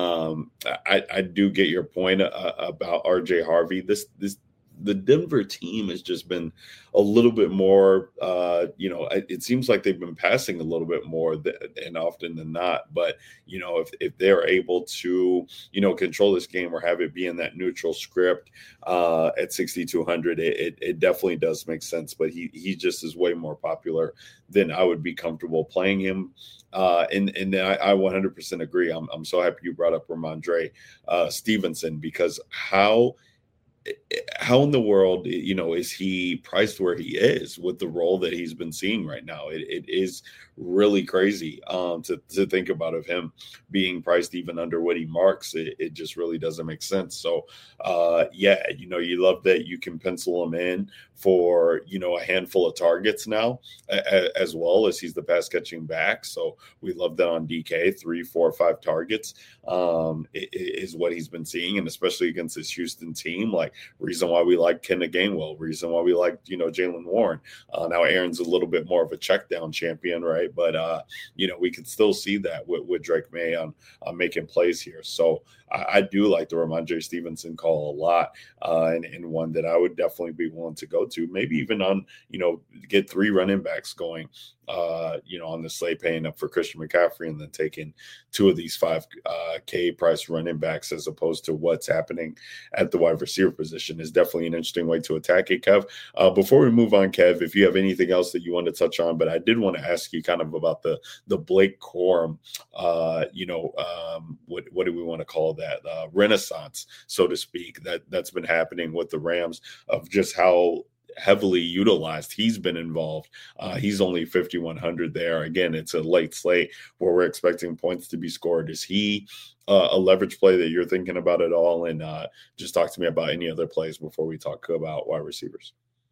I do get your point about RJ Harvey. The Denver team has just been a little bit more, it seems like they've been passing a little bit more and often than not. But, if they're able to, control this game or have it be in that neutral script at 6,200, it definitely does make sense. But he just is way more popular than I would be comfortable playing him. And I 100% agree. I'm so happy you brought up Ramondre Stevenson, because how in the world, is he priced where he is with the role that he's been seeing right now? It is really crazy to think about of him being priced even under Woody Marks. It just really doesn't make sense. So, you love that you can pencil him in for, a handful of targets now, as well as he's the pass catching back. So we love that on DK, 3, 4, 5 targets is what he's been seeing. And especially against this Houston team, like reason why we like Kenneth Gainwell, reason why we like, Jaylen Warren. Now Aaron's a little bit more of a check down champion, right? But, we could still see that with Drake May on making plays here. So I do like the Ramondre Stevenson call a lot, and one that I would definitely be willing to go to, maybe even on, get 3 running backs going, on the slate, paying up for Christian McCaffrey and then taking 2 of these 5K price running backs as opposed to what's happening at the wide receiver position is definitely an interesting way to attack it, Kev. Before we move on, Kev, if you have anything else that you want to touch on, but I did want to ask you kind of about the Blake Corum, what do we want to call that, renaissance, so to speak, that's been happening with the Rams, of just how heavily utilized he's been involved. He's only 5,100 there. Again, it's a late slate where we're expecting points to be scored. Is he a leverage play that you're thinking about at all? And just talk to me about any other plays before we talk about wide receivers.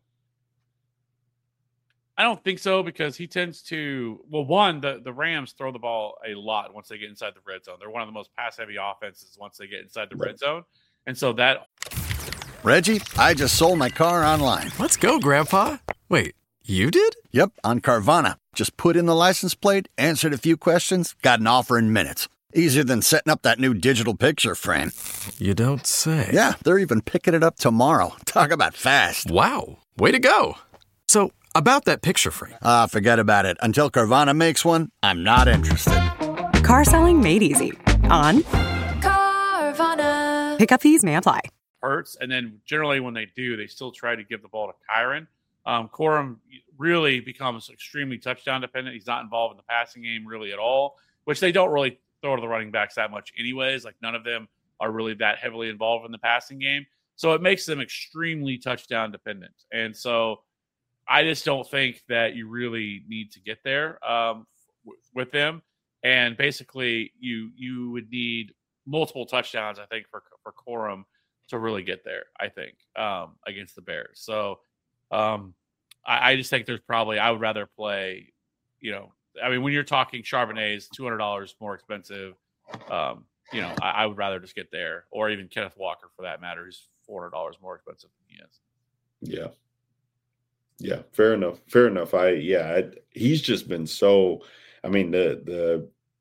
I don't think so, because he tends to, the Rams throw the ball a lot once they get inside the red zone. They're one of the most pass-heavy offenses once they get inside the red zone. And so that... Reggie, I just sold my car online. Let's go, Grandpa. Wait, you did? Yep, on Carvana. Just put in the license plate, answered a few questions, got an offer in minutes. Easier than setting up that new digital picture frame. You don't say. Yeah, they're even picking it up tomorrow. Talk about fast. Wow, way to go. So, about that picture frame. Forget about it. Until Carvana makes one, I'm not interested. Car selling made easy. On Carvana. Pickup fees may apply. Hurts, and then generally when they do, they still try to give the ball to Kyron. Corum really becomes extremely touchdown dependent. He's not involved in the passing game really at all, which they don't really throw to the running backs that much anyways. Like, none of them are really that heavily involved in the passing game. So it makes them extremely touchdown dependent. And so I just don't think that you really need to get there with them. And basically you would need multiple touchdowns, I think, for Corum to really get there, I think, against the Bears. So I just think there's probably, I would rather play, when you're talking Charbonnet's $200 more expensive, I would rather just get there, or even Kenneth Walker for that matter, who's $400 more expensive than he is. Yeah. Fair enough. He's just been so, the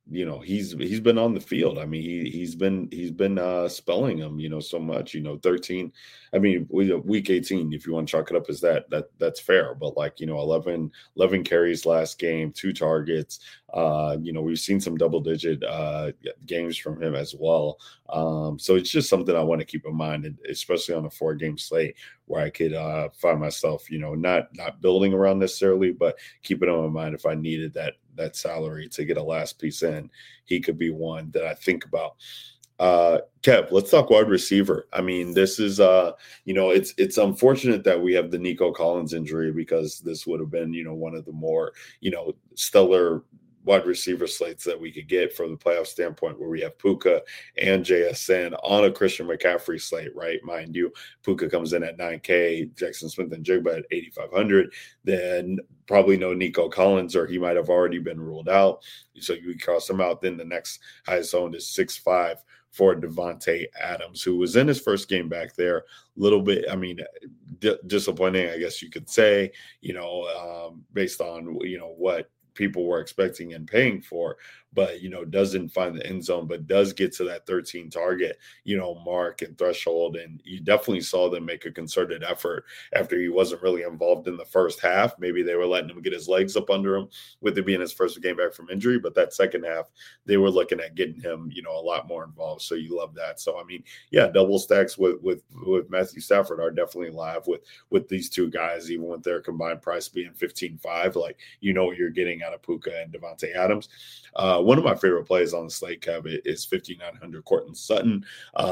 he's been on the field. I mean, he's been spelling them, so much, 13. I mean, week 18, if you want to chalk it up as that's fair. But 11 carries last game, 2 targets. We've seen some double-digit games from him as well. So it's just something I want to keep in mind, especially on a 4-game slate where I could find myself, not building around necessarily, but keeping on my mind if I needed that salary to get a last piece in, he could be one that I think about. Kev, let's talk wide receiver. I mean, this is it's unfortunate that we have the Nico Collins injury, because this would have been one of the more stellar wide receiver slates that we could get from the playoff standpoint, where we have Puka and JSN on a Christian McCaffrey slate, right? Mind you, Puka comes in at $9K, Jackson Smith and Jigba at $8,500. Then probably no Nico Collins, or he might have already been ruled out. So you cross him out. Then the next highest owned is 6.5 for Devontae Adams, who was in his first game back there. A little bit, I mean, disappointing, I guess you could say, based on, what people were expecting and paying for, but doesn't find the end zone, but does get to that 13 target mark and threshold. And you definitely saw them make a concerted effort after he wasn't really involved in the first half. Maybe they were letting him get his legs up under him with it being his first game back from injury, but that second half they were looking at getting him a lot more involved. So you love that. So I mean, yeah, double stacks with Matthew Stafford are definitely live with these two guys, even with their combined price being 15.5. Like, what you're getting out of Puka and Devontae Adams. One of my favorite plays on the slate, Kev, is 5,900 Courtland Sutton.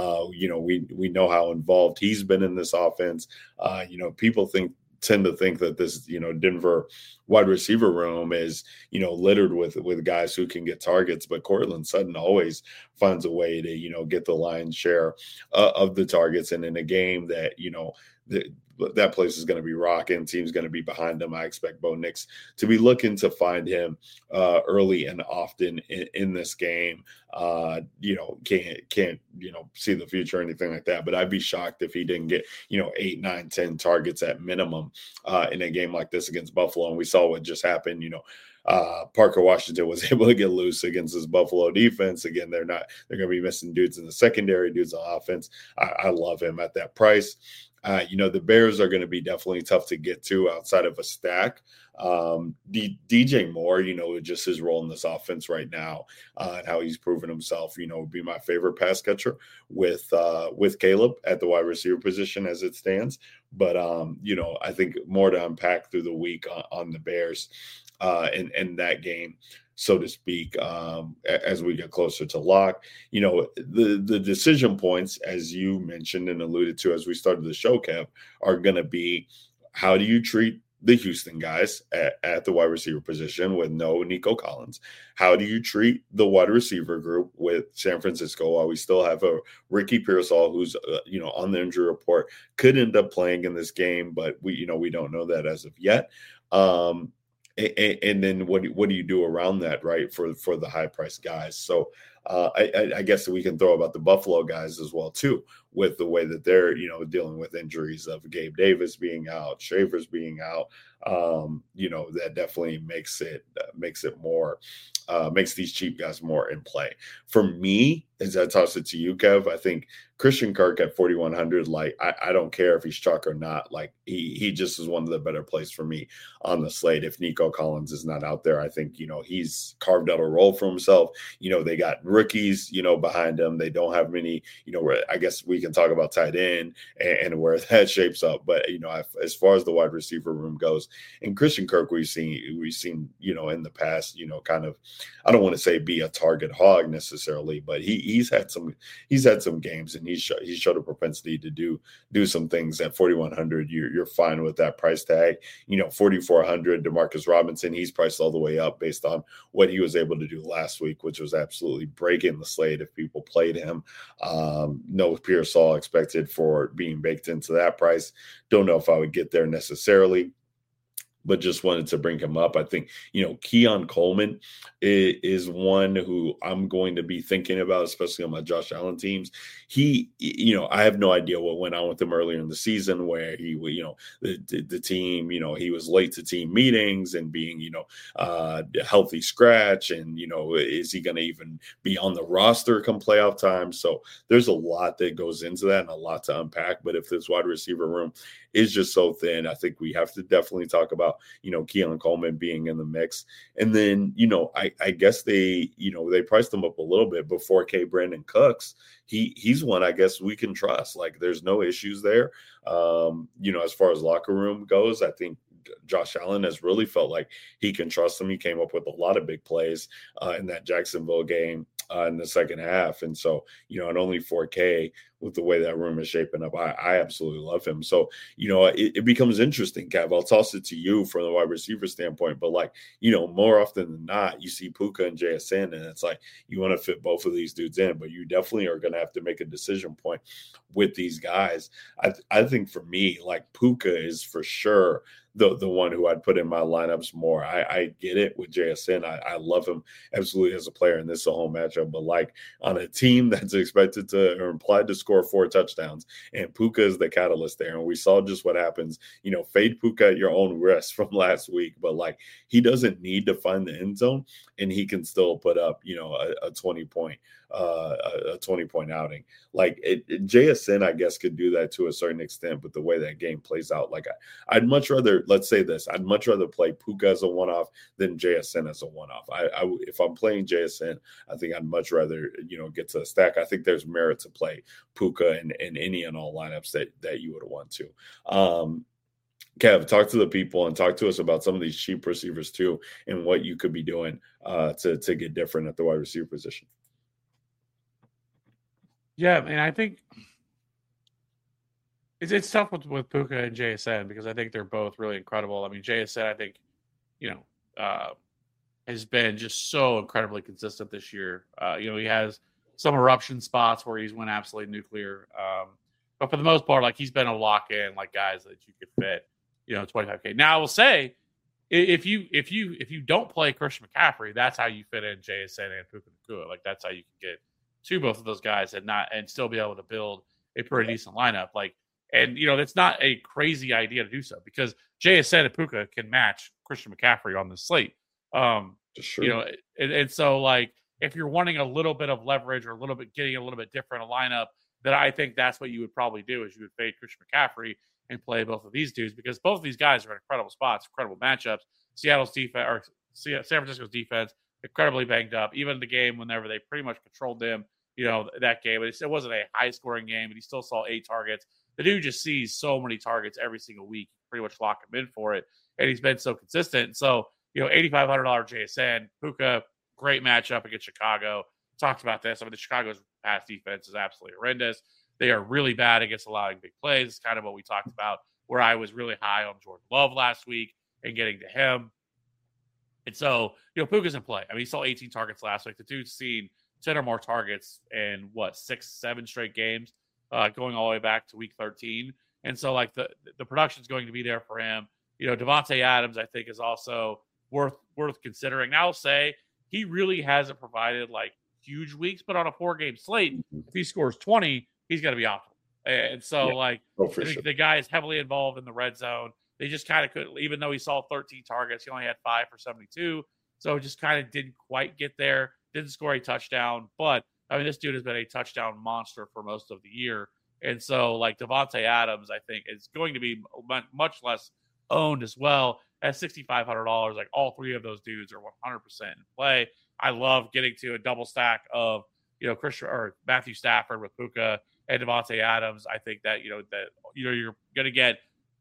We know how involved he's been in this offense. People tend to think that this, Denver wide receiver room is, littered with guys who can get targets, but Courtland Sutton always finds a way to, get the lion's share of the targets. And in a game that, that place is going to be rocking. Team's going to be behind him. I expect Bo Nix to be looking to find him early and often in this game. Can't see the future or anything like that. But I'd be shocked if he didn't get 8, 9, 10 targets at minimum in a game like this against Buffalo. And we saw what just happened. Parker Washington was able to get loose against this Buffalo defense. Again, they're going to be missing dudes in the secondary, dudes on offense. I love him at that price. The Bears are going to be definitely tough to get to outside of a stack. DJ Moore, just his role in this offense right now, and how he's proven himself, would be my favorite pass catcher with Caleb at the wide receiver position as it stands. But, I think more to unpack through the week on the Bears in that game, so to speak, as we get closer to lock. The decision points, as you mentioned and alluded to as we started the show, Kev, are going to be, how do you treat the Houston guys at the wide receiver position with no Nico Collins? How do you treat the wide receiver group with San Francisco while we still have a Ricky Pearsall who's on the injury report, could end up playing in this game, but we don't know that as of yet. And then what do you do around that, right, for the high price guys? So I guess we can throw about the Buffalo guys as well too, with the way that they're dealing with injuries of Gabe Davis being out, Shavers being out. That definitely makes it more makes these cheap guys more in play. For me, as I toss it to you, Kev, I think Christian Kirk at 4,100, like I don't care if he's chalk or not. Like he just is one of the better plays for me on the slate. If Nico Collins is not out there, I think he's carved out a role for himself. They got rookies behind him. They don't have many. I guess we can talk about tight end and where that shapes up. But as far as the wide receiver room goes, and Christian Kirk, we've seen in the past, kind of, I don't want to say be a target hog necessarily, but he's had some games, and he showed a propensity to do some things at 4,100. You're fine with that price tag. 4,400 Demarcus Robinson, he's priced all the way up based on what he was able to do last week, which was absolutely breaking the slate if people played him. No Pearsall expected for being baked into that price. Don't know if I would get there necessarily. but just wanted to bring him up. I think, Keon Coleman is one who I'm going to be thinking about, especially on my Josh Allen teams. He, I have no idea what went on with him earlier in the season where he, the team, he was late to team meetings and being, a healthy scratch. And, is he going to even be on the roster come playoff time? So there's a lot that goes into that and a lot to unpack. But if this wide receiver room is just so thin, I think we have to definitely talk about, Keon Coleman being in the mix. And then, I guess they priced him up a little bit, but 4K Brandon Cooks, he's one I guess we can trust. Like there's no issues there. As far as locker room goes, I think Josh Allen has really felt like he can trust him. He came up with a lot of big plays in that Jacksonville game in the second half. And so, at only 4K with the way that room is shaping up, I absolutely love him. So, it becomes interesting, Kev. I'll toss it to you from the wide receiver standpoint, but more often than not, you see Puka and JSN, and it's like you want to fit both of these dudes in, but you definitely are going to have to make a decision point with these guys. I think for me, Puka is for sure the one who I'd put in my lineups more. I get it with JSN. I love him absolutely as a player, and this is a home matchup. But on a team that's expected to or implied to score 4 touchdowns, and Puka is the catalyst there. And we saw just what happens. Fade Puka at your own risk from last week. But he doesn't need to find the end zone, and he can still put up a 20-point a 20-point outing. JSN, I guess, could do that to a certain extent, but the way that game plays out, I'd much rather, let's say this, I'd much rather play Puka as a one-off than JSN as a one-off. If I'm playing JSN, I think I'd much rather, get to the stack. I think there's merit to play Puka in any and all lineups that you would want to. Kev, talk to the people and talk to us about some of these cheap receivers too, and what you could be doing to get different at the wide receiver position. Yeah, and I think it's tough with Puka and JSN because I think they're both really incredible. I mean, JSN, I think, has been just so incredibly consistent this year. He has some eruption spots where he's went absolutely nuclear. But for the most part, he's been a lock-in, guys that you could fit, 25K. Now, I will say, if you don't play Christian McCaffrey, that's how you fit in JSN and Puka Nacua. That's how you can get to both of those guys and still be able to build a pretty decent lineup. It's not a crazy idea to do so because JSN and Puka can match Christian McCaffrey on the slate. Sure. And so if you're wanting a little bit of leverage or getting a little bit different a lineup, then I think that's what you would probably do is you would fade Christian McCaffrey and play both of these dudes because both of these guys are in incredible spots, incredible matchups. San Francisco's defense incredibly banged up. Even the game whenever they pretty much controlled them, that game. It wasn't a high-scoring game, but he still saw 8 targets. The dude just sees so many targets every single week. You pretty much lock him in for it, and he's been so consistent. So, $8,500 JSN, Puka, great matchup against Chicago. Talked about this. I mean, the Chicago's pass defense is absolutely horrendous. They are really bad against allowing big plays. It's kind of what we talked about where I was really high on Jordan Love last week and getting to him. And so, Puka's in play. I mean, he saw 18 targets last week. The dude's seen 10 or more targets in 6-7 straight games, going all the way back to week 13. And so the production's going to be there for him. Davante Adams, I think, is also worth considering. Now I'll say he really hasn't provided huge weeks, but on a 4-game slate, if he scores 20, he's going to be optimal. And so I think the guy is heavily involved in the red zone. They just kind of couldn't, even though he saw 13 targets, he only had 5 for 72. So just kind of didn't quite get there. Didn't score a touchdown, but I mean, this dude has been a touchdown monster for most of the year. And so, Davante Adams, I think, is going to be much less owned as well at $6,500. All 3 of those dudes are 100% in play. I love getting to a double stack of, Christian or Matthew Stafford with Puka and Davante Adams. I think that, you're going to get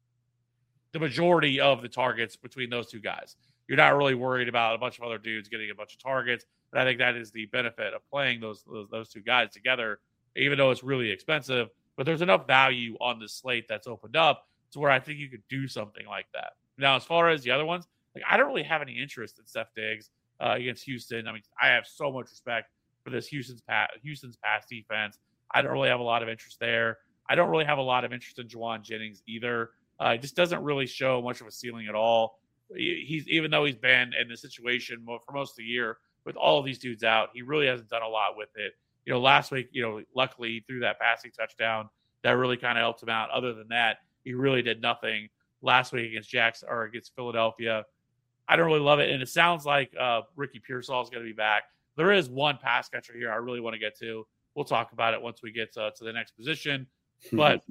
the majority of the targets between those 2 guys. You're not really worried about a bunch of other dudes getting a bunch of targets. And I think that is the benefit of playing those 2 guys together, even though it's really expensive. But there's enough value on the slate that's opened up to where I think you could do something like that. Now, as far as the other ones, I don't really have any interest in Steph Diggs against Houston. I mean, I have so much respect for this Houston's pass defense. I don't really have a lot of interest there. I don't really have a lot of interest in Juwan Jennings either. It just doesn't really show much of a ceiling at all he's even though he's been in the situation for most of the year with all of these dudes out, he really hasn't done a lot with it. Last week, luckily he threw that passing touchdown that really kind of helped him out. Other than that, he really did nothing last week against Philadelphia. I don't really love it. And it sounds like Ricky Pearsall is going to be back. There is one pass catcher here I really want to get to. We'll talk about it once we get to the next position. But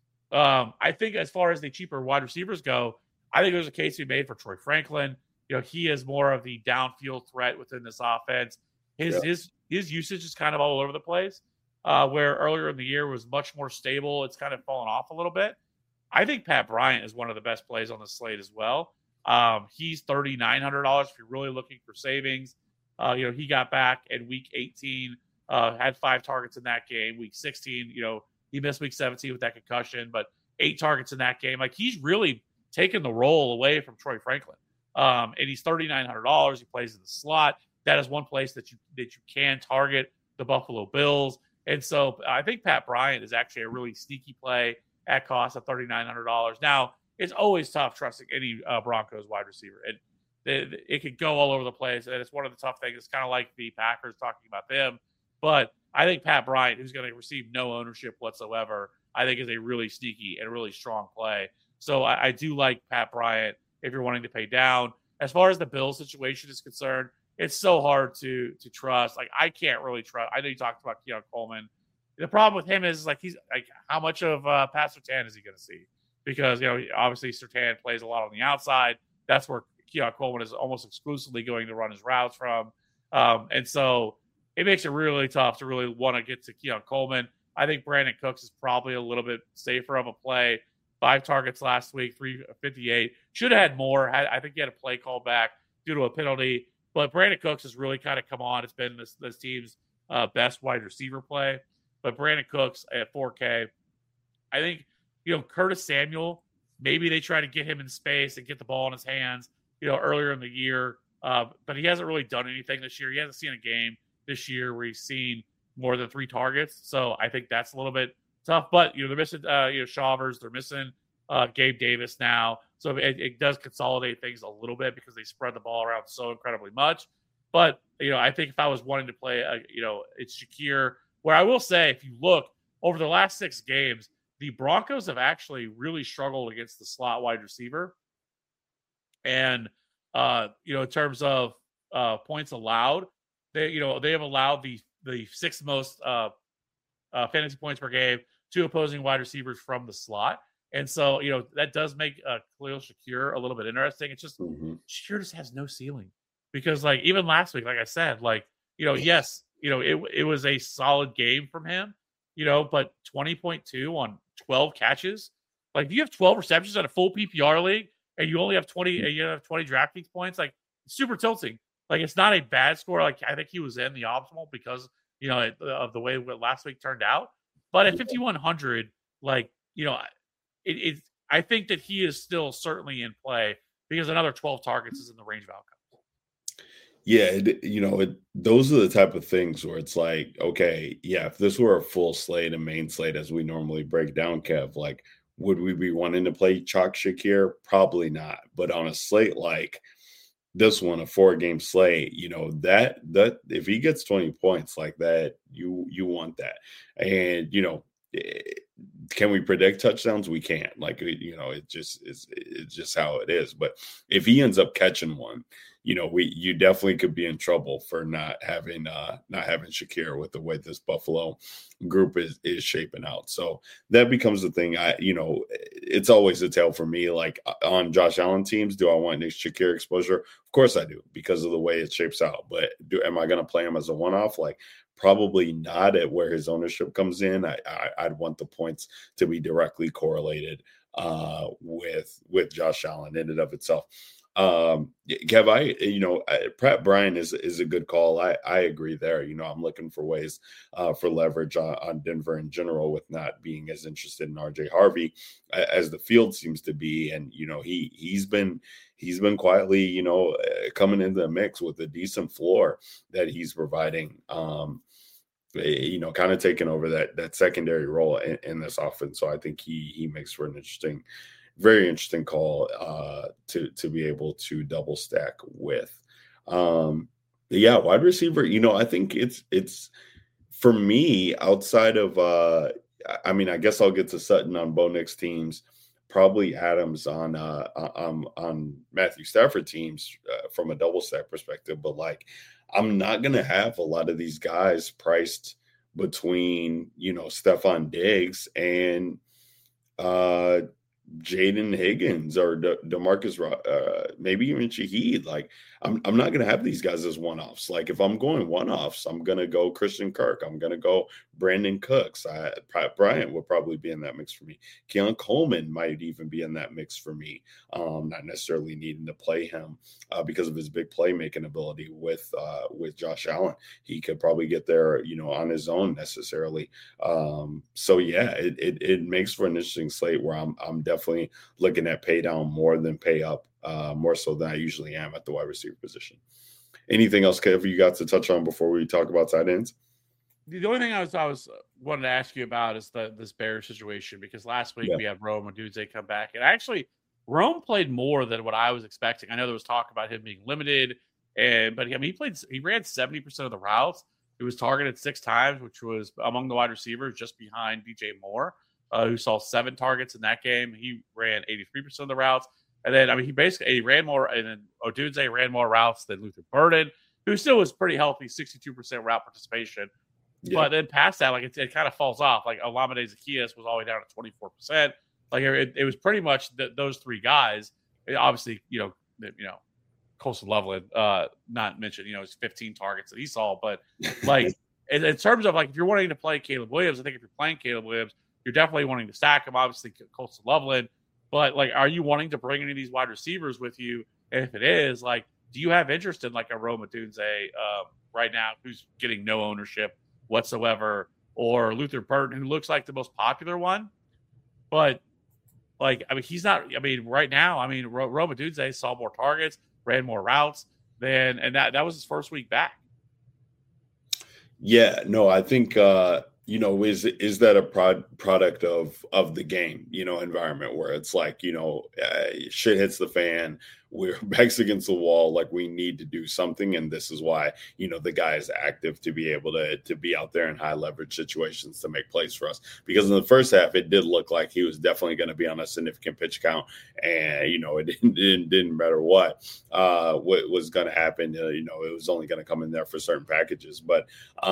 I think as far as the cheaper wide receivers go, I think there's a case to be made for Troy Franklin. He is more of the downfield threat within this offense. His usage is kind of all over the place, where earlier in the year was much more stable. It's kind of fallen off a little bit. I think Pat Bryant is one of the best plays on the slate as well. He's $3,900 if you're really looking for savings. He got back in week 18, had 5 targets in that game. Week 16, he missed week 17 with that concussion, but 8 targets in that game. Like, he's really taken the role away from Troy Franklin. And he's $3,900. He plays in the slot. That is one place that you can target the Buffalo Bills. And so I think Pat Bryant is actually a really sneaky play at cost of $3,900. Now, it's always tough trusting any Broncos wide receiver. It could go all over the place, and it's one of the tough things. It's kind of like the Packers talking about them. But I think Pat Bryant, who's going to receive no ownership whatsoever, I think is a really sneaky and really strong play. So I do like Pat Bryant if you're wanting to pay down. As far as the Bills situation is concerned, it's so hard to trust. Like, I can't really trust. I know you talked about Keon Coleman. The problem with him is, like, he's like, how much of Pat Surtain is he going to see? Because, obviously Surtain plays a lot on the outside. That's where Keon Coleman is almost exclusively going to run his routes from. And so it makes it really tough to really want to get to Keon Coleman. I think Brandon Cooks is probably a little bit safer of a play. 5 targets last week, 358. Should have had more. I think he had a play call back due to a penalty. But Brandon Cooks has really kind of come on. It's been this team's best wide receiver play. But Brandon Cooks at 4K, I think, Curtis Samuel, maybe they try to get him in space and get the ball in his hands, earlier in the year. But he hasn't really done anything this year. He hasn't seen a game this year where he's seen more than 3 targets. So I think that's a little bit tough. But, they're missing, Shavers. They're missing Gabe Davis now. So it does consolidate things a little bit because they spread the ball around so incredibly much. But, I think if I was wanting to play, it's Shakir. Where I will say, if you look over the last 6 games, the Broncos have actually really struggled against the slot wide receiver. And, in terms of points allowed, they have allowed the 6th most fantasy points per game to opposing wide receivers from the slot. And so, that does make Khalil Shakir a little bit interesting. It's just Shakir just has no ceiling because, like, even last week, like I said, like, yes, it was a solid game from him, but 20.2 on 12 catches. Like, if you have 12 receptions in a full PPR league and you only have 20 DraftKings points, like, it's super tilting. Like, it's not a bad score. Like, I think he was in the optimal because, of the way last week turned out. But at 5,100, like, I think that he is still certainly in play because another 12 targets is in the range of outcomes. Yeah, those are the type of things where it's like, okay, yeah, if this were a full slate and main slate as we normally break down, Kev, like, would we be wanting to play Chalk Shakir? Probably not. But on a slate like this one, a 4-game slate, that if he gets 20 points like that, you want that. And, can we predict touchdowns? We can't. Like, it's just how it is. But if he ends up catching one, you definitely could be in trouble for not having Shakir with the way this Buffalo group is shaping out. So that becomes the thing. It's always a tell for me. Like, on Josh Allen teams, do I want Shakir exposure? Of course I do, because of the way it shapes out. But am I going to play him as a one-off? Like, probably not at where his ownership comes in. I'd want the points to be directly correlated with Josh Allen in and of itself. Kev, Pat Bryant is a good call. I agree there. I'm looking for ways for leverage on Denver in general with not being as interested in RJ Harvey as the field seems to be. And, he's been quietly, coming into the mix with a decent floor that he's providing, kind of taking over that secondary role in this offense. So I think he makes for an very interesting call to be able to double stack with. Yeah, wide receiver. I think it's for me outside of. I guess I'll get to Sutton on Bo Nix teams. Probably Adams on Matthew Stafford teams from a double stack perspective, but like I'm not gonna have a lot of these guys priced between Stephon Diggs and Jaden Higgins or DeMarcus, maybe even Shaheed. Like I'm not going to have these guys as one-offs. Like if I'm going one-offs, I'm going to go Christian Kirk. I'm going to go Brandon Cooks. Pat Bryant would probably be in that mix for me. Keon Coleman might even be in that mix for me. Not necessarily needing to play him because of his big playmaking ability with Josh Allen. He could probably get there, on his own necessarily. So yeah, it makes for an interesting slate where I'm definitely looking at pay down more than pay up, more so than I usually am at the wide receiver position. Anything else, Kev, you got to touch on before we talk about tight ends? The only thing I was wanted to ask you about is this Bears situation, because last week we had Rome Odunze come back, and actually Rome played more than what I was expecting. I know there was talk about him being limited, but he ran 70% of the routes. He was targeted 6 times, which was among the wide receivers, just behind DJ Moore, who saw 7 targets in that game. He ran 83% of the routes. And then, he ran more, and then Odunze ran more routes than Luther Burden, who still was pretty healthy, 62% route participation. Yeah. But then past that, it kind of falls off. Like Olamide Zaccheaus was all the way down to 24%. Like it was pretty much those 3 guys. Obviously, Colston Loveland, not mentioned, his 15 targets that he saw. But like in terms of like if you're wanting to play Caleb Williams, I think if you're playing Caleb Williams, you're definitely wanting to stack him. Obviously, Colston Loveland. But like, are you wanting to bring any of these wide receivers with you? And if it is, like, do you have interest in like a Rome Odunze right now, who's getting no ownership whatsoever, or Luther Burden, who looks like the most popular one? But like, he's not. Right now, Rome Odunze saw more targets, ran more routes and that was his first week back. Yeah, no, I think is that a product of the game, environment where it's like, shit hits the fan, we're backs against the wall, like we need to do something. And this is why, the guy is active to be able to be out there in high leverage situations to make plays for us. Because in the first half, it did look like he was definitely going to be on a significant pitch count. And, it didn't matter what was going to happen. It was only going to come in there for certain packages. But,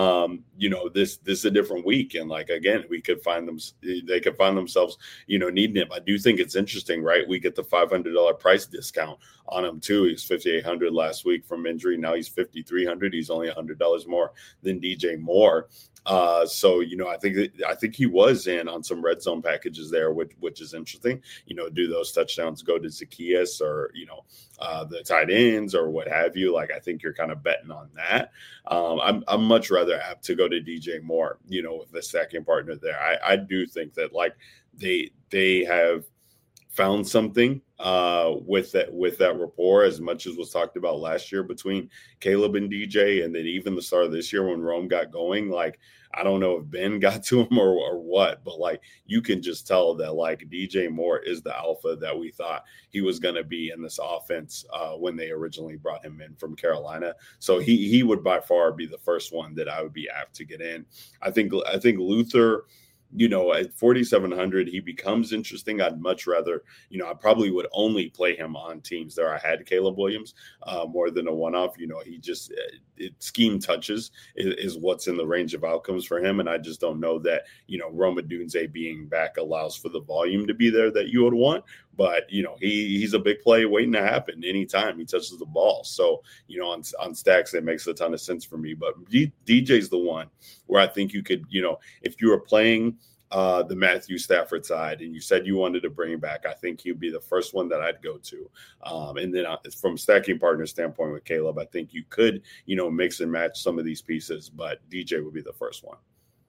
this is a different week. And like, again, they could find themselves, needing him. I do think it's interesting, right? We get the $500 price discount on him too. He was $5,800 last week from injury. Now he's $5,300. He's only $100 more than DJ Moore. So I think he was in on some red zone packages there, which is interesting. Do those touchdowns go to Zaccheaus or the tight ends or what have you? Like I think you're kind of betting on that. I'm much rather apt to go to DJ Moore, with the stacking partner there. I do think that like they have found something with that rapport, as much as was talked about last year between Caleb and DJ, and then even the start of this year when Rome got going. Like I don't know if Ben got to him or what, but like you can just tell that like DJ Moore is the alpha that we thought he was going to be in this offense when they originally brought him in from Carolina. So he would by far be the first one that I would be apt to get in. I think Luther, at 4,700, he becomes interesting. I'd much rather, I probably would only play him on teams that I had Caleb Williams more than a one-off. He just scheme touches is what's in the range of outcomes for him. And I just don't know that, Rome Odunze being back allows for the volume to be there that you would want. But, he's a big play waiting to happen anytime he touches the ball. So, on stacks, it makes a ton of sense for me. But DJ's the one where I think you could, if you were playing the Matthew Stafford side and you said you wanted to bring him back, I think he'd be the first one that I'd go to. And then from stacking partner standpoint with Caleb, I think you could, mix and match some of these pieces, but DJ would be the first one.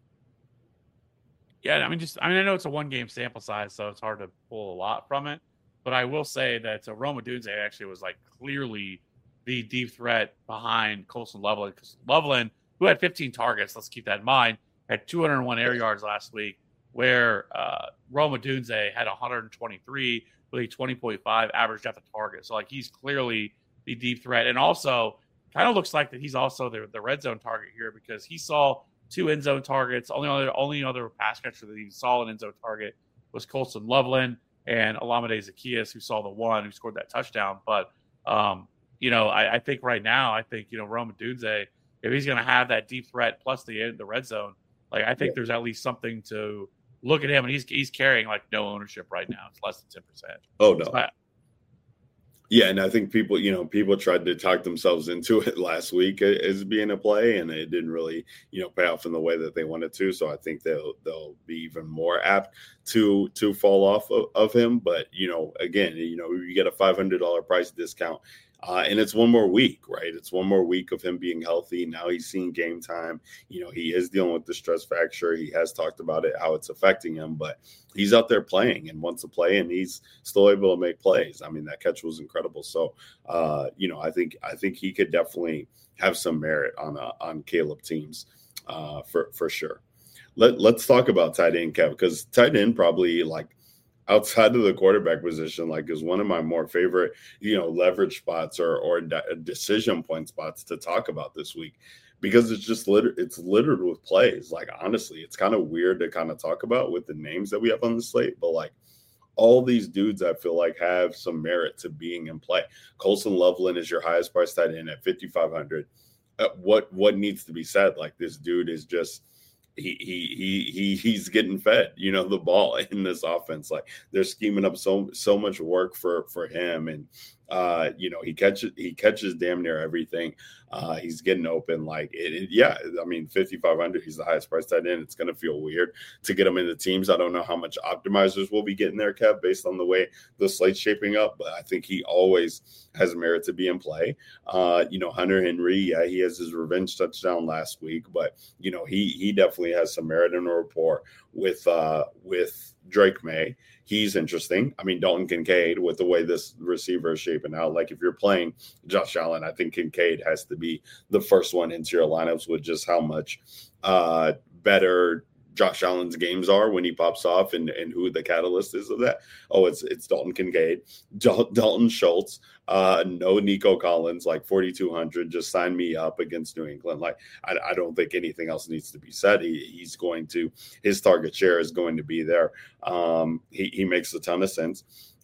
Yeah, I know it's a 1-game sample size, so it's hard to pull a lot from it. But I will say that Rome Odunze actually was like clearly the deep threat behind Colston Loveland, because Loveland, who had 15 targets, let's keep that in mind, had 201 air yards last week, where Rome Odunze had 123 with a 20.5 average depth of target. So, like, he's clearly the deep threat. And also, kind of looks like that he's also the red zone target here because he saw 2 end zone targets. Only other pass catcher that he saw an end zone target was Colson Loveland and Olamide Zaccheaus, who saw the one who scored that touchdown. But, I think right now, Rome Odunze, if he's going to have that deep threat plus the red zone, like, I think there's at least something to look at him. And he's carrying, like, no ownership right now. It's less than 10%. Oh, no. Yeah, and I think people tried to talk themselves into it last week as being a play, and it didn't really, pay off in the way that they wanted to. So I think they'll be even more apt to fall off of him. But, again, you get a $500 price discount. And it's one more week, right? It's one more week of him being healthy. Now he's seeing game time. He is dealing with the stress fracture. He has talked about it, how it's affecting him, but he's out there playing and wants to play, and he's still able to make plays. I mean, that catch was incredible. So, I think he could definitely have some merit on Caleb teams for sure. Let's talk about tight end, Kev, because tight end probably, like, outside of the quarterback position, like, is one of my more favorite, leverage spots or decision point spots to talk about this week, because it's just littered with plays. Like, honestly, it's kind of weird to kind of talk about with the names that we have on the slate, but, like, all these dudes I feel like have some merit to being in play. Colson Loveland is your highest price tight end at 5,500. What needs to be said? Like, this dude is just, he's getting fed, the ball in this offense. Like, they're scheming up so much work for him, and he catches damn near everything. He's getting open. Like, I mean, 5,500, he's the highest price tight end. It's going to feel weird to get him into teams. I don't know how much optimizers will be getting there, Kev, based on the way the slate's shaping up, but I think he always has merit to be in play. Hunter Henry, he has his revenge touchdown last week, but he definitely has some merit in a rapport with Drake May. He's interesting. I mean, Dalton Kincaid, with the way this receiver is shaping out, like, if you're playing Josh Allen, I think Kincaid has to be the first one into your lineups with just how much better Josh Allen's games are when he pops off, and who the catalyst is of that. Oh, it's Dalton Kincaid, Dalton Schultz, no Nico Collins, like 4,200. Just sign me up against New England. Like, I don't think anything else needs to be said. His target share is going to be there. He makes a ton of sense.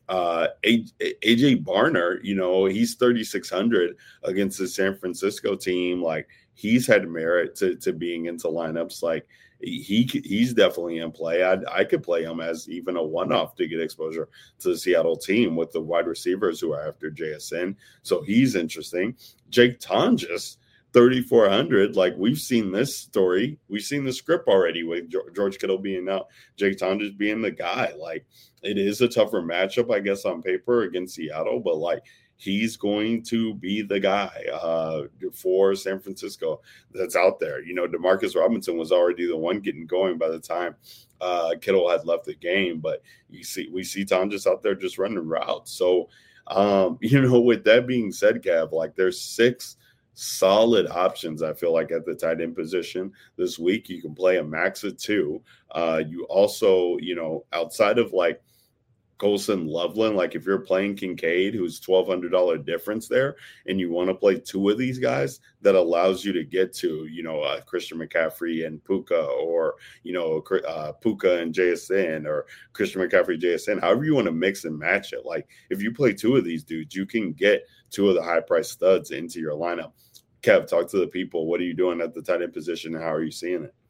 AJ Barner, he's 3,600 against the San Francisco team. Like, he's had merit to being into lineups. Like, he's definitely in play. I could play him as even a one-off to get exposure to the Seattle team with the wide receivers who are after JSN. So he's interesting. Jake Tonjes, 3,400. Like, we've seen this story. We've seen the script already with George Kittle being out, Jake Tonjes being the guy. Like, it is a tougher matchup, I guess, on paper against Seattle, but, like, he's going to be the guy for San Francisco that's out there. Demarcus Robinson was already the one getting going by the time Kittle had left the game, but we see Tonjes out there just running routes. So, with that being said, Gav, like, there's 6 solid options, I feel like, at the tight end position this week. You can play a max of 2. You also, outside of, like, Colson Loveland, like, if you're playing Kincaid, who's $1,200 difference there, and you want to play 2 of these guys, that allows you to get to, Christian McCaffrey and Puka, or, Puka and JSN, or Christian McCaffrey, JSN, however you want to mix and match it. Like, if you play 2 of these dudes, you can get 2 of the high price studs into your lineup. Kev, talk to the people. What are you doing at the tight end position, and how are you seeing it?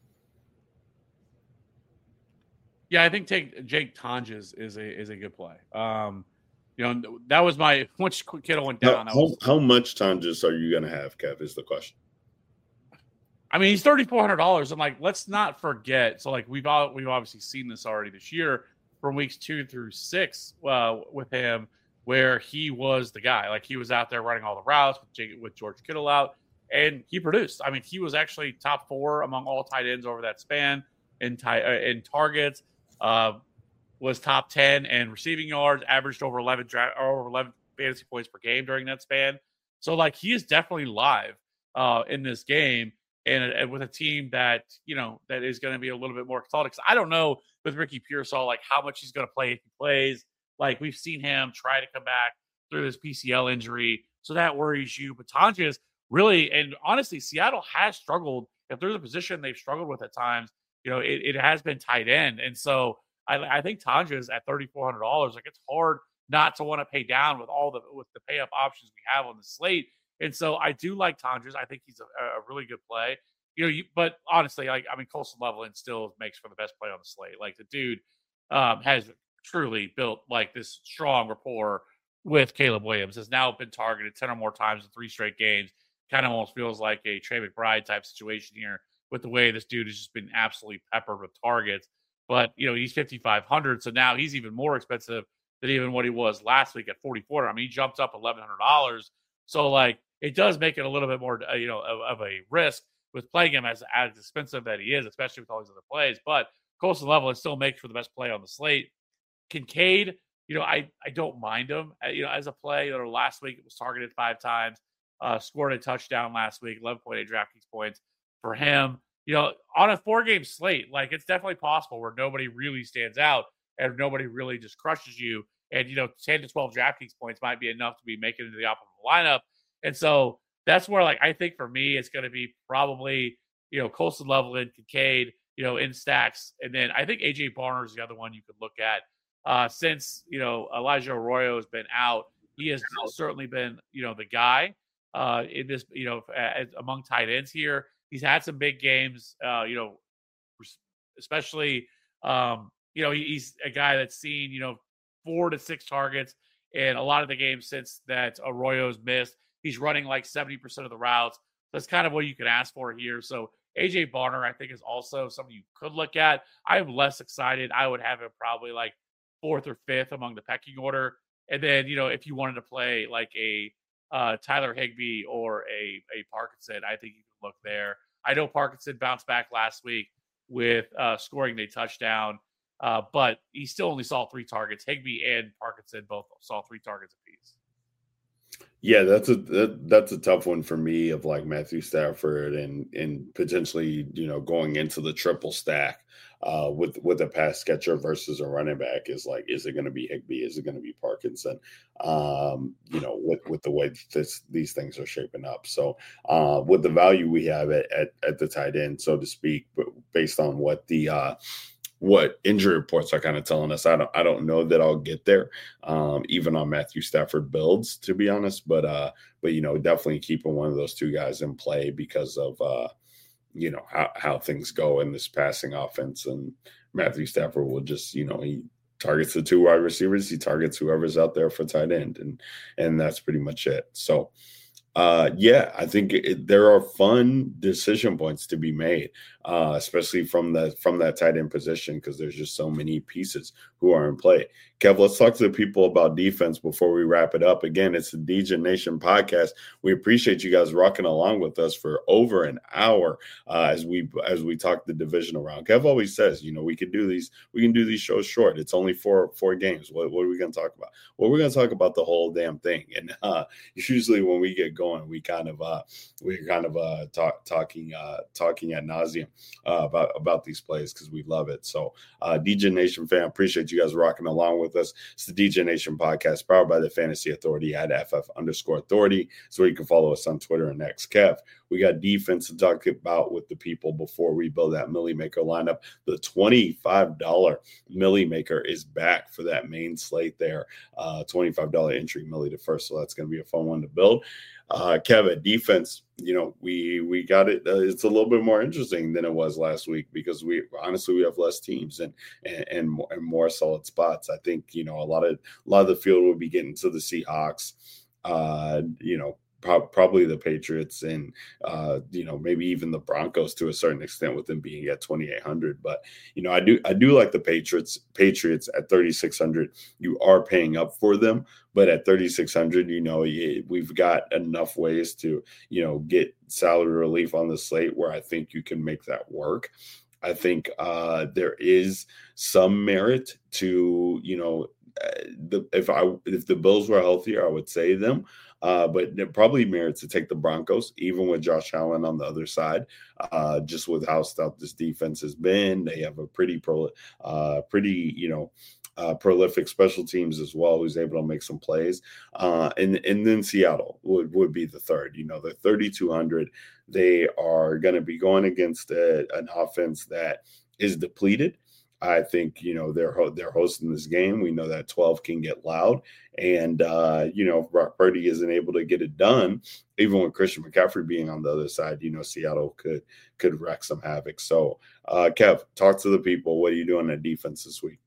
Yeah, I think Jake Tonjes is a good play. That was my once Kittle went down. How much Tonjes are you going to have, Kev? Is the question. I mean, he's $3,400. I'm like, let's not forget. So, like, we've obviously seen this already this year from weeks 2 through 6 with him, where he was the guy. Like, he was out there running all the routes with George Kittle out, and he produced. I mean, he was actually top 4 among all tight ends over that span in targets. Was top 10 in receiving yards, averaged over 11 fantasy points per game during that span. So, like, he is definitely live in this game, and with a team that that is going to be a little bit more consolidated. I don't know with Ricky Pearsall, like, how much he's going to play if he plays. Like, we've seen him try to come back through this PCL injury, so that worries you. But Tonjes really, and honestly, Seattle has struggled. If there's a position they've struggled with at times, it has been tight end. And so I think Tonjes at $3,400, like, it's hard not to want to pay down with the pay up options we have on the slate. And so I do like Tonjes. I think he's a really good play. But honestly, Colson Loveland still makes for the best play on the slate. Like, the dude has truly built like this strong rapport with Caleb Williams, has now been targeted 10 or more times in 3 straight games. Kind of almost feels like a Trey McBride type situation here with the way this dude has just been absolutely peppered with targets. But, he's 5,500. So now he's even more expensive than even what he was last week at 4,400. I mean, he jumped up $1,100. So, like, it does make it a little bit more, of a risk with playing him as expensive that he is, especially with all these other plays. But Colson Loveland still makes for the best play on the slate. Kincaid, I don't mind him, as a play. Last week it was targeted 5 times, scored a touchdown last week, 11.8 DraftKings points for him. On a 4-game slate, like, it's definitely possible where nobody really stands out and nobody really just crushes you. And, 10 to 12 DraftKings points might be enough to be making it into the optimal lineup. And so that's where, like, I think for me, it's going to be probably, Colson Loveland, Kincaid, in stacks. And then I think AJ Barner is the other one you could look at. Since, Elijah Arroyo has been out, he has certainly been, the guy in this, among tight ends here. He's had some big games, especially, he's a guy that's seen, 4 to 6 targets in a lot of the games since that Arroyo's missed. He's running like 70% of the routes. That's kind of what you can ask for here. So AJ Barner, I think, is also something you could look at. I'm less excited. I would have him probably like 4th or 5th among the pecking order. And then, if you wanted to play like a Tyler Higbee or a Parkinson, I think you can look there. I know Parkinson bounced back last week with scoring a touchdown, but he still only saw 3 targets. Higbee and Parkinson both saw 3 targets apiece. Yeah, that's a tough one for me of like Matthew Stafford and potentially, going into the triple stack with a pass catcher versus a running back is like, is it going to be Higbee? Is it going to be Parkinson? With the way these things are shaping up. So with the value we have at the tight end, so to speak, but based on what injury reports are kind of telling us, I don't know that I'll get there, even on Matthew Stafford builds, to be honest. But definitely keeping one of those 2 guys in play because of how things go in this passing offense. And Matthew Stafford will just he targets the 2 wide receivers, he targets whoever's out there for tight end, and that's pretty much it. So. I think there are fun decision points to be made, especially from that tight end position, because there's just so many pieces who are in play. Kev, let's talk to the people about defense before we wrap it up. Again, it's the DJ Nation podcast. We appreciate you guys rocking along with us for over an hour as we talk the division around. Kev always says, we can do these shows short. It's only four games. What are we going to talk about? Well, we're going to talk about the whole damn thing. And usually when we get going, we're kind of talking ad nauseum about these plays because we love it. So DJ Nation fan, appreciate you guys rocking along with us. It's the DJ Nation podcast powered by the Fantasy Authority at FF_authority. So you can follow us on Twitter and X. Kev, we got defense to talk about with the people before we build that Millie Maker lineup. The $25 Millie Maker is back for that main slate there. $25 entry Millie to first. So that's going to be a fun one to build. Kevin, defense, we got it. It's a little bit more interesting than it was last week because we have less teams and more solid spots. I think, a lot of the field will be getting to the Seahawks, probably the Patriots and, maybe even the Broncos to a certain extent with them being at 2,800. But, I do like the Patriots at 3,600. You are paying up for them, but at 3,600, we've got enough ways to, get salary relief on the slate where I think you can make that work. I think there is some merit to, if the Bills were healthier, I would say them. But it probably merits to take the Broncos, even with Josh Allen on the other side, just with how stout this defense has been. They have a pretty prolific special teams as well, who's able to make some plays. And then Seattle would be the third. They're 3,200. They are going to be going against an offense that is depleted. I think, they're hosting this game. We know that 12 can get loud. And, if Brock Purdy isn't able to get it done, even with Christian McCaffrey being on the other side, Seattle could wreak some havoc. So, Kev, talk to the people. What are you doing on defense this week?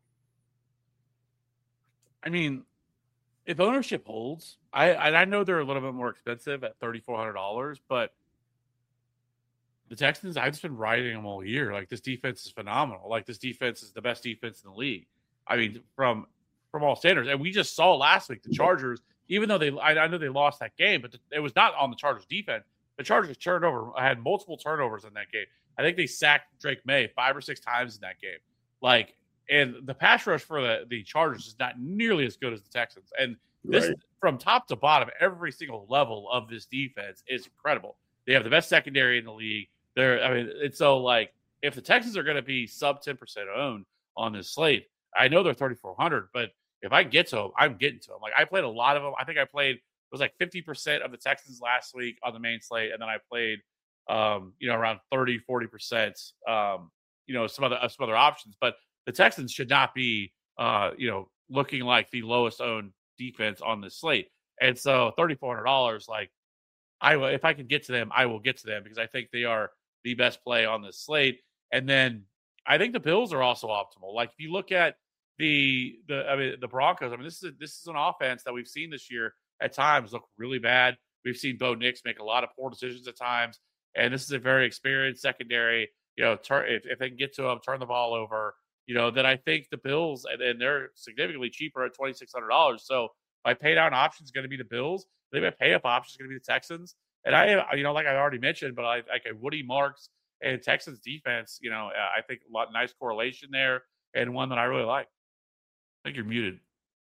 I mean, if ownership holds, I know they're a little bit more expensive at $3,400, but the Texans, I've just been riding them all year. Like, this defense is phenomenal. Like, this defense is the best defense in the league. I mean, from all standards. And we just saw last week the Chargers, even though I know they lost that game, but it was not on the Chargers defense. The Chargers had multiple turnovers in that game. I think they sacked Drake May 5 or 6 times in that game. Like, and the pass rush for the Chargers is not nearly as good as the Texans. And this, right, from top to bottom, every single level of this defense is incredible. They have the best secondary in the league. It's so, like, if the Texans are going to be sub 10% owned on this slate, I know they're 3,400, but if I get to them, I'm getting to them. Like, I played a lot of them. I think I played, it was like 50% of the Texans last week on the main slate. And then I played, around 30, 40%, some other options. But the Texans should not be, looking like the lowest owned defense on this slate. And so $3,400, like, if I can get to them, I will get to them because I think they are the best play on this slate. And then I think the Bills are also optimal. Like, if you look at the Broncos, this is an offense that we've seen this year at times look really bad. We've seen Bo Nix make a lot of poor decisions at times, and this is a very experienced secondary. If they can get to them, turn the ball over. Then I think the Bills, and they're significantly cheaper at $2,600. So my pay down option is going to be the Bills. I think my pay up option is going to be the Texans. And like I already mentioned, but like a Woody Marks and Texans defense, I think a lot nice correlation there, and one that I really like. I think you're muted.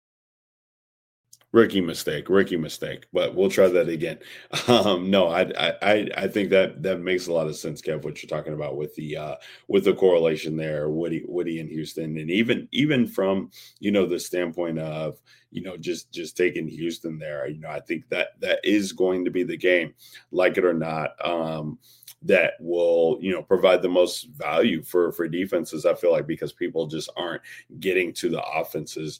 Rookie mistake, but we'll try that again. No, I think that makes a lot of sense, Kev, what you're talking about with the correlation there, Woody in Houston, and even from the standpoint of just taking Houston there, I think that is going to be the game, like it or not, that will provide the most value for defenses. I feel like because people just aren't getting to the offenses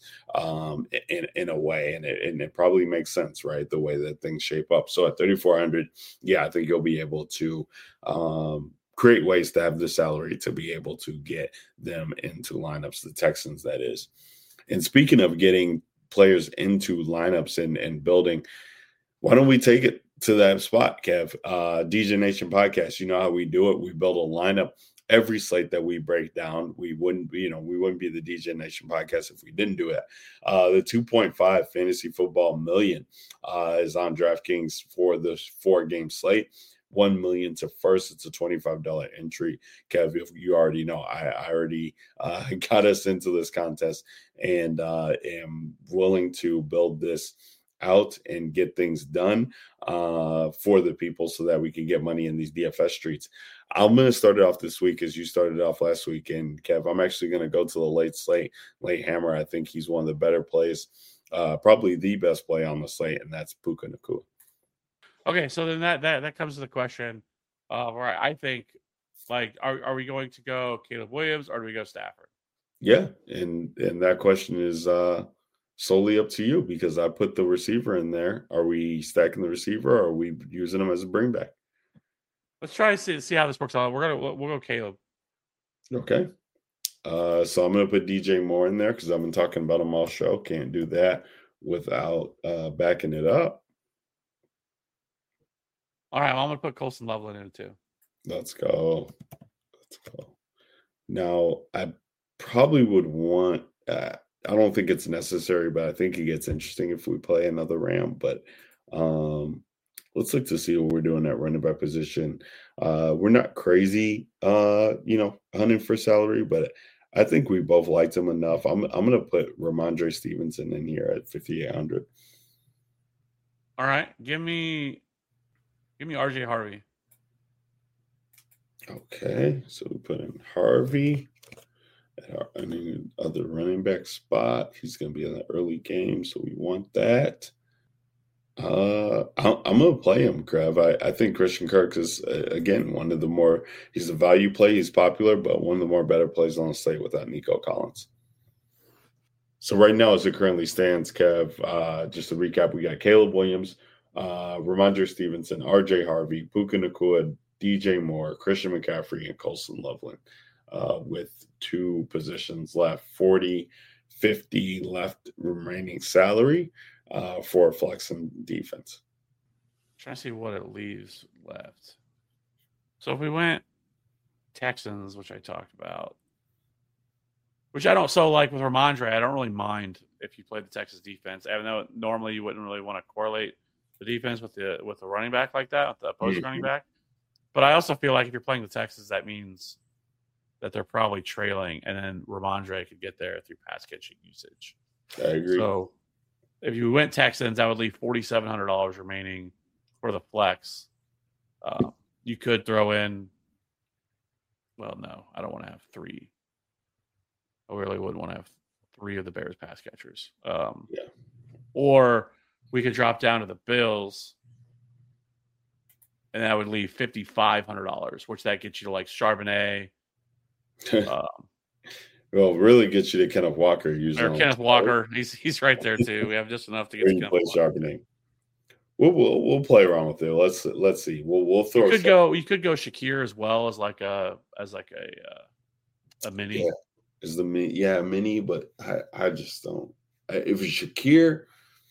in a way, and it probably makes sense, right? The way that things shape up. So at 3,400, I think you'll be able to create ways to have the salary to be able to get them into lineups, the Texans, that is. And speaking of getting players into lineups and building, why don't we take it to that spot, Kev? DJ Nation podcast, you know how we do it. We build a lineup every slate that we break down. We wouldn't be the DJ Nation podcast if we didn't do it. The 2.5 fantasy football million is on DraftKings for the 4-game slate. 1 million to first. It's a $25 entry. Kev, if you already know, I already got us into this contest and am willing to build this out and get things done for the people so that we can get money in these DFS streets. I'm going to start it off this week as you started off last week. And Kev, I'm actually going to go to the late hammer. I think he's one of the better plays, probably the best play on the slate, and that's Puka Nacua. Okay, so then that comes to the question of, all right, I think, like, are we going to go Caleb Williams or do we go Stafford? Yeah, and that question is solely up to you because I put the receiver in there. Are we stacking the receiver or are we using him as a bring back? Let's try to see how this works out. We'll go Caleb. Okay. So I'm going to put DJ Moore in there because I've been talking about him all show. Can't do that without backing it up. All right, well, I'm going to put Colson Loveland in it too. Let's go. Now, I probably would want I don't think it's necessary, but I think it gets interesting if we play another Ram. But let's look to see what we're doing at running back position. We're not crazy, hunting for salary, but I think we both liked him enough. I'm going to put Ramondre Stevenson in here at 5,800. All right, give me RJ Harvey. Okay, so we put in Harvey Any other running back spot. He's going to be in the early game, so we want that. I'm going to play him, Krev. I think Christian Kirk is, again, one of the more – he's a value play. He's popular, but one of the more better plays on the slate without Nico Collins. So right now, as it currently stands, Kev, just to recap, we got Caleb Williams, Ramondre Stevenson, R.J. Harvey, Puka Nacua, DJ Moore, Christian McCaffrey, and Colson Loveland with 2 positions left, 40, 50 left remaining salary for flex and defense. Trying to see what it leaves left. So if we went Texans, which I talked about, which I don't, so like with Ramondre, I don't really mind if you play the Texas defense, even though normally you wouldn't really want to correlate the defense with the running back like that, with the opposing running back. But I also feel like if you're playing the Texans, that means that they're probably trailing, and then Ramondre could get there through pass catching usage. I agree. So if you went Texans, that would leave $4,700 remaining for the flex. You could throw in, well, no, I don't want to have 3. I really would want to have 3 of the Bears pass catchers. Or we could drop down to the Bills, and that would leave $5,500, which that gets you to like Charbonnet. Well, really gets you to Kenneth Walker. Or Kenneth Walker. He's right there too. We have just enough to get to Kenneth Walker. Charbonnet. We'll play around with it. Let's see. We'll throw. You could go Shakir as well as like a mini. Yeah, is the mini, but I just don't. If Shakir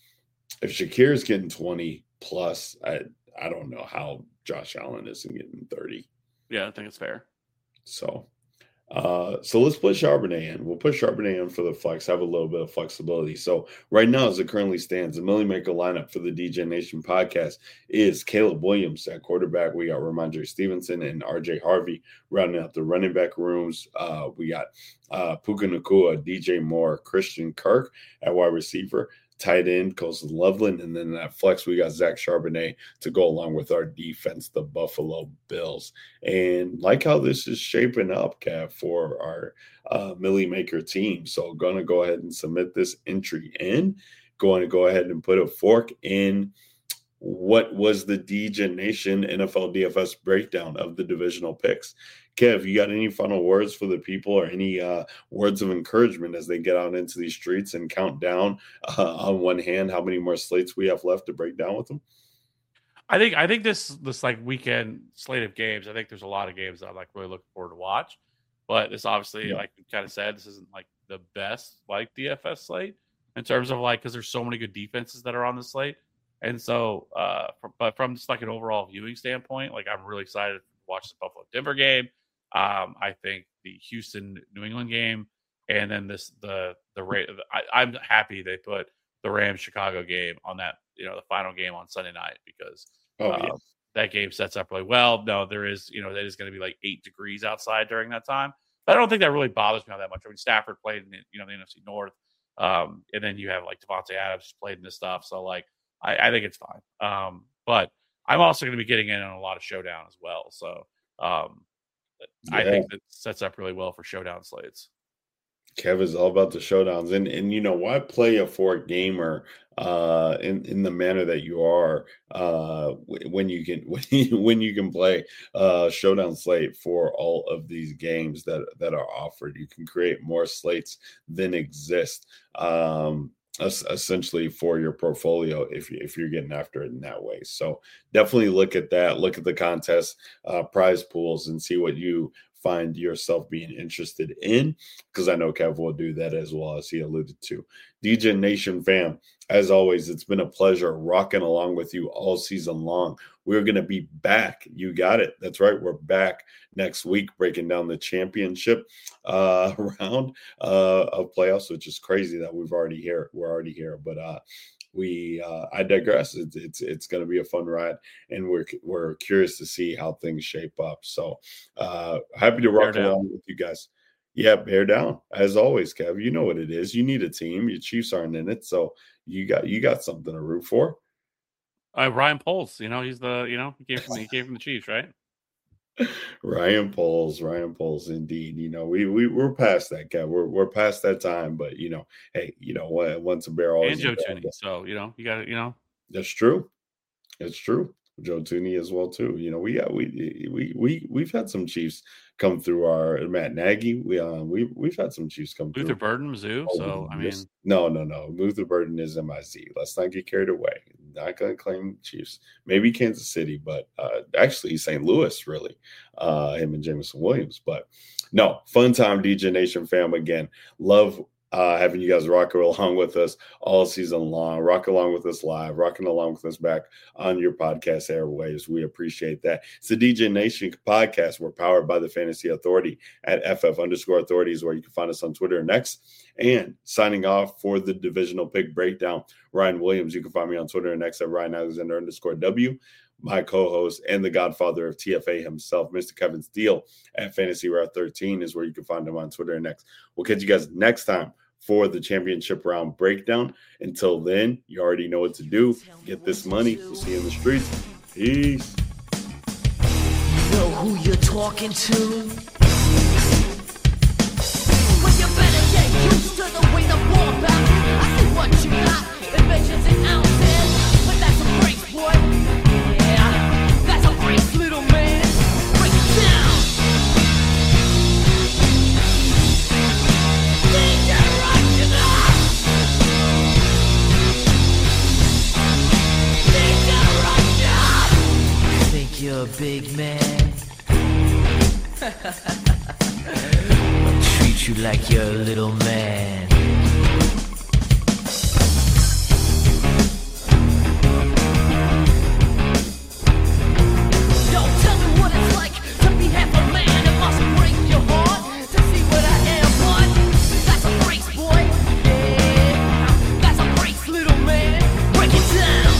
is getting 20 plus, I don't know how Josh Allen isn't getting 30. Yeah, I think it's fair. So let's put Charbonnet in. We'll put Charbonnet in for the flex, have a little bit of flexibility. So right now, as it currently stands, the Millie Maker lineup for the DJ Nation podcast is Caleb Williams at quarterback. We got Ramondre Stevenson and R.J. Harvey rounding out the running back rooms. We got Puka Nacua, DJ Moore, Christian Kirk at wide receiver. Tight end, Colson Loveland, and then that flex, we got Zach Charbonnet to go along with our defense, the Buffalo Bills. And like how this is shaping up, Cav, for our Millie Maker team. So going to go ahead and submit this entry in. Going to go ahead and put a fork in what was the DJ Nation NFL DFS breakdown of the divisional picks. Kev, you got any final words for the people or any words of encouragement as they get out into these streets and count down on one hand how many more slates we have left to break down with them? I think this like weekend slate of games, I think there's a lot of games that I'm like really looking forward to watch. But this obviously, like we kind of said, this isn't like the best like DFS slate in terms of like because there's so many good defenses that are on the slate. And so, but from just like an overall viewing standpoint, like I'm really excited to watch the Buffalo Denver game. I think the Houston New England game, and then I'm happy they put the Rams Chicago game on that, the final game on Sunday night because that game sets up really well. No, there is, it is going to be like 8 degrees outside during that time. But I don't think that really bothers me all that much. I mean, Stafford played in the NFC North, and then you have like Devontae Adams played in this stuff. So like. I think it's fine. But I'm also going to be getting in on a lot of showdown as well. So I think that sets up really well for showdown slates. Kev is all about the showdowns. And why play a fork gamer in the manner that you are when you can play showdown slate for all of these games that are offered. You can create more slates than exist. Essentially for your portfolio if you're getting after it in that way. So definitely look at that, look at the contest prize pools and see what you find yourself being interested in, because I know Kev will do that as well, as he alluded to. DJ Nation fam, as always, it's been a pleasure rocking along with you all season long. We're going to be back. You got it. That's right. We're back next week breaking down the championship round of playoffs, which is crazy that we're already here. But I digress. It's going to be a fun ride, and we're curious to see how things shape up. So happy to rock along with you guys. Yeah, bear down as always, Kev. You know what it is. You need a team. Your Chiefs aren't in it, so you got something to root for. Ryan Poles, he's the he came from the Chiefs, right? Ryan Poles, indeed. We're past that, Kev. We're past that time, but hey, what? Once a bear, always And a Joe bear. Tooney. So, you got to, That's true. It's true. Joe Tooney as well too. We've had some Chiefs come through our Matt Nagy. We've had some Chiefs come Luther through. Burden, Mizzou. So, I mean, no. Luther Burden is MIC. Let's not get carried away. Not going to claim Chiefs. Maybe Kansas City, but actually St. Louis, really. Him and Jameson Williams. But no, fun time, DJ Nation fam. Again, love having you guys rock along with us all season long, rock along with us live, rocking along with us back on your podcast airwaves. We appreciate that. It's the DJ Nation podcast. We're powered by the Fantasy Authority at FF_authority is where you can find us on Twitter and X. And signing off for the divisional pick breakdown, Ryan Williams. You can find me on Twitter and X at Ryan_Alexander_W. My co-host and the godfather of TFA himself, Mr. Kevin Steele at Fantasy Route 13 is where you can find him on Twitter and X. We'll catch you guys next time for the championship round breakdown. Until then, you already know what to do. Get this money. We'll see you in the streets. Peace. Know who you're talking to? Well, you better get used to the way the ball bounces. I see what you got, inventions and ounces. But that's a break, boy. Yeah, that's a break, little man. Break it down. Think you're a big man? I'll treat you like you're a little man. Don't tell me what it's like to be half a man. It must break your heart to see what I am, but that's a break, boy. Yeah, that's a break, little man. Break it down.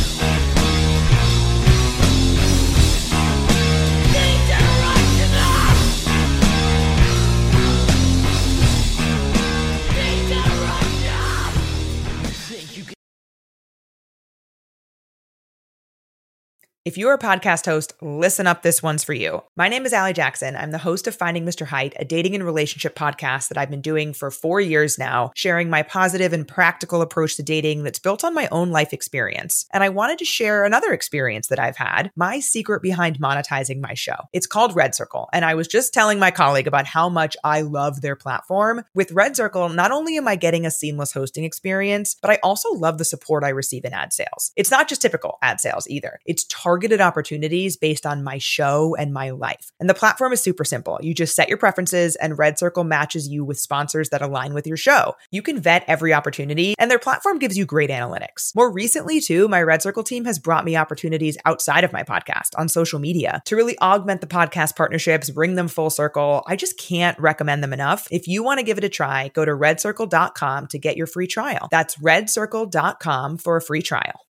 If you're a podcast host, listen up, this one's for you. My name is Allie Jackson. I'm the host of Finding Mr. Height, a dating and relationship podcast that I've been doing for 4 years now, sharing my positive and practical approach to dating that's built on my own life experience. And I wanted to share another experience that I've had, my secret behind monetizing my show. It's called Red Circle, and I was just telling my colleague about how much I love their platform. With Red Circle, not only am I getting a seamless hosting experience, but I also love the support I receive in ad sales. It's not just typical ad sales either. It's targeted opportunities based on my show and my life. And the platform is super simple. You just set your preferences and Red Circle matches you with sponsors that align with your show. You can vet every opportunity and their platform gives you great analytics. More recently too, my Red Circle team has brought me opportunities outside of my podcast on social media to really augment the podcast partnerships, bring them full circle. I just can't recommend them enough. If you want to give it a try, go to redcircle.com to get your free trial. That's redcircle.com for a free trial.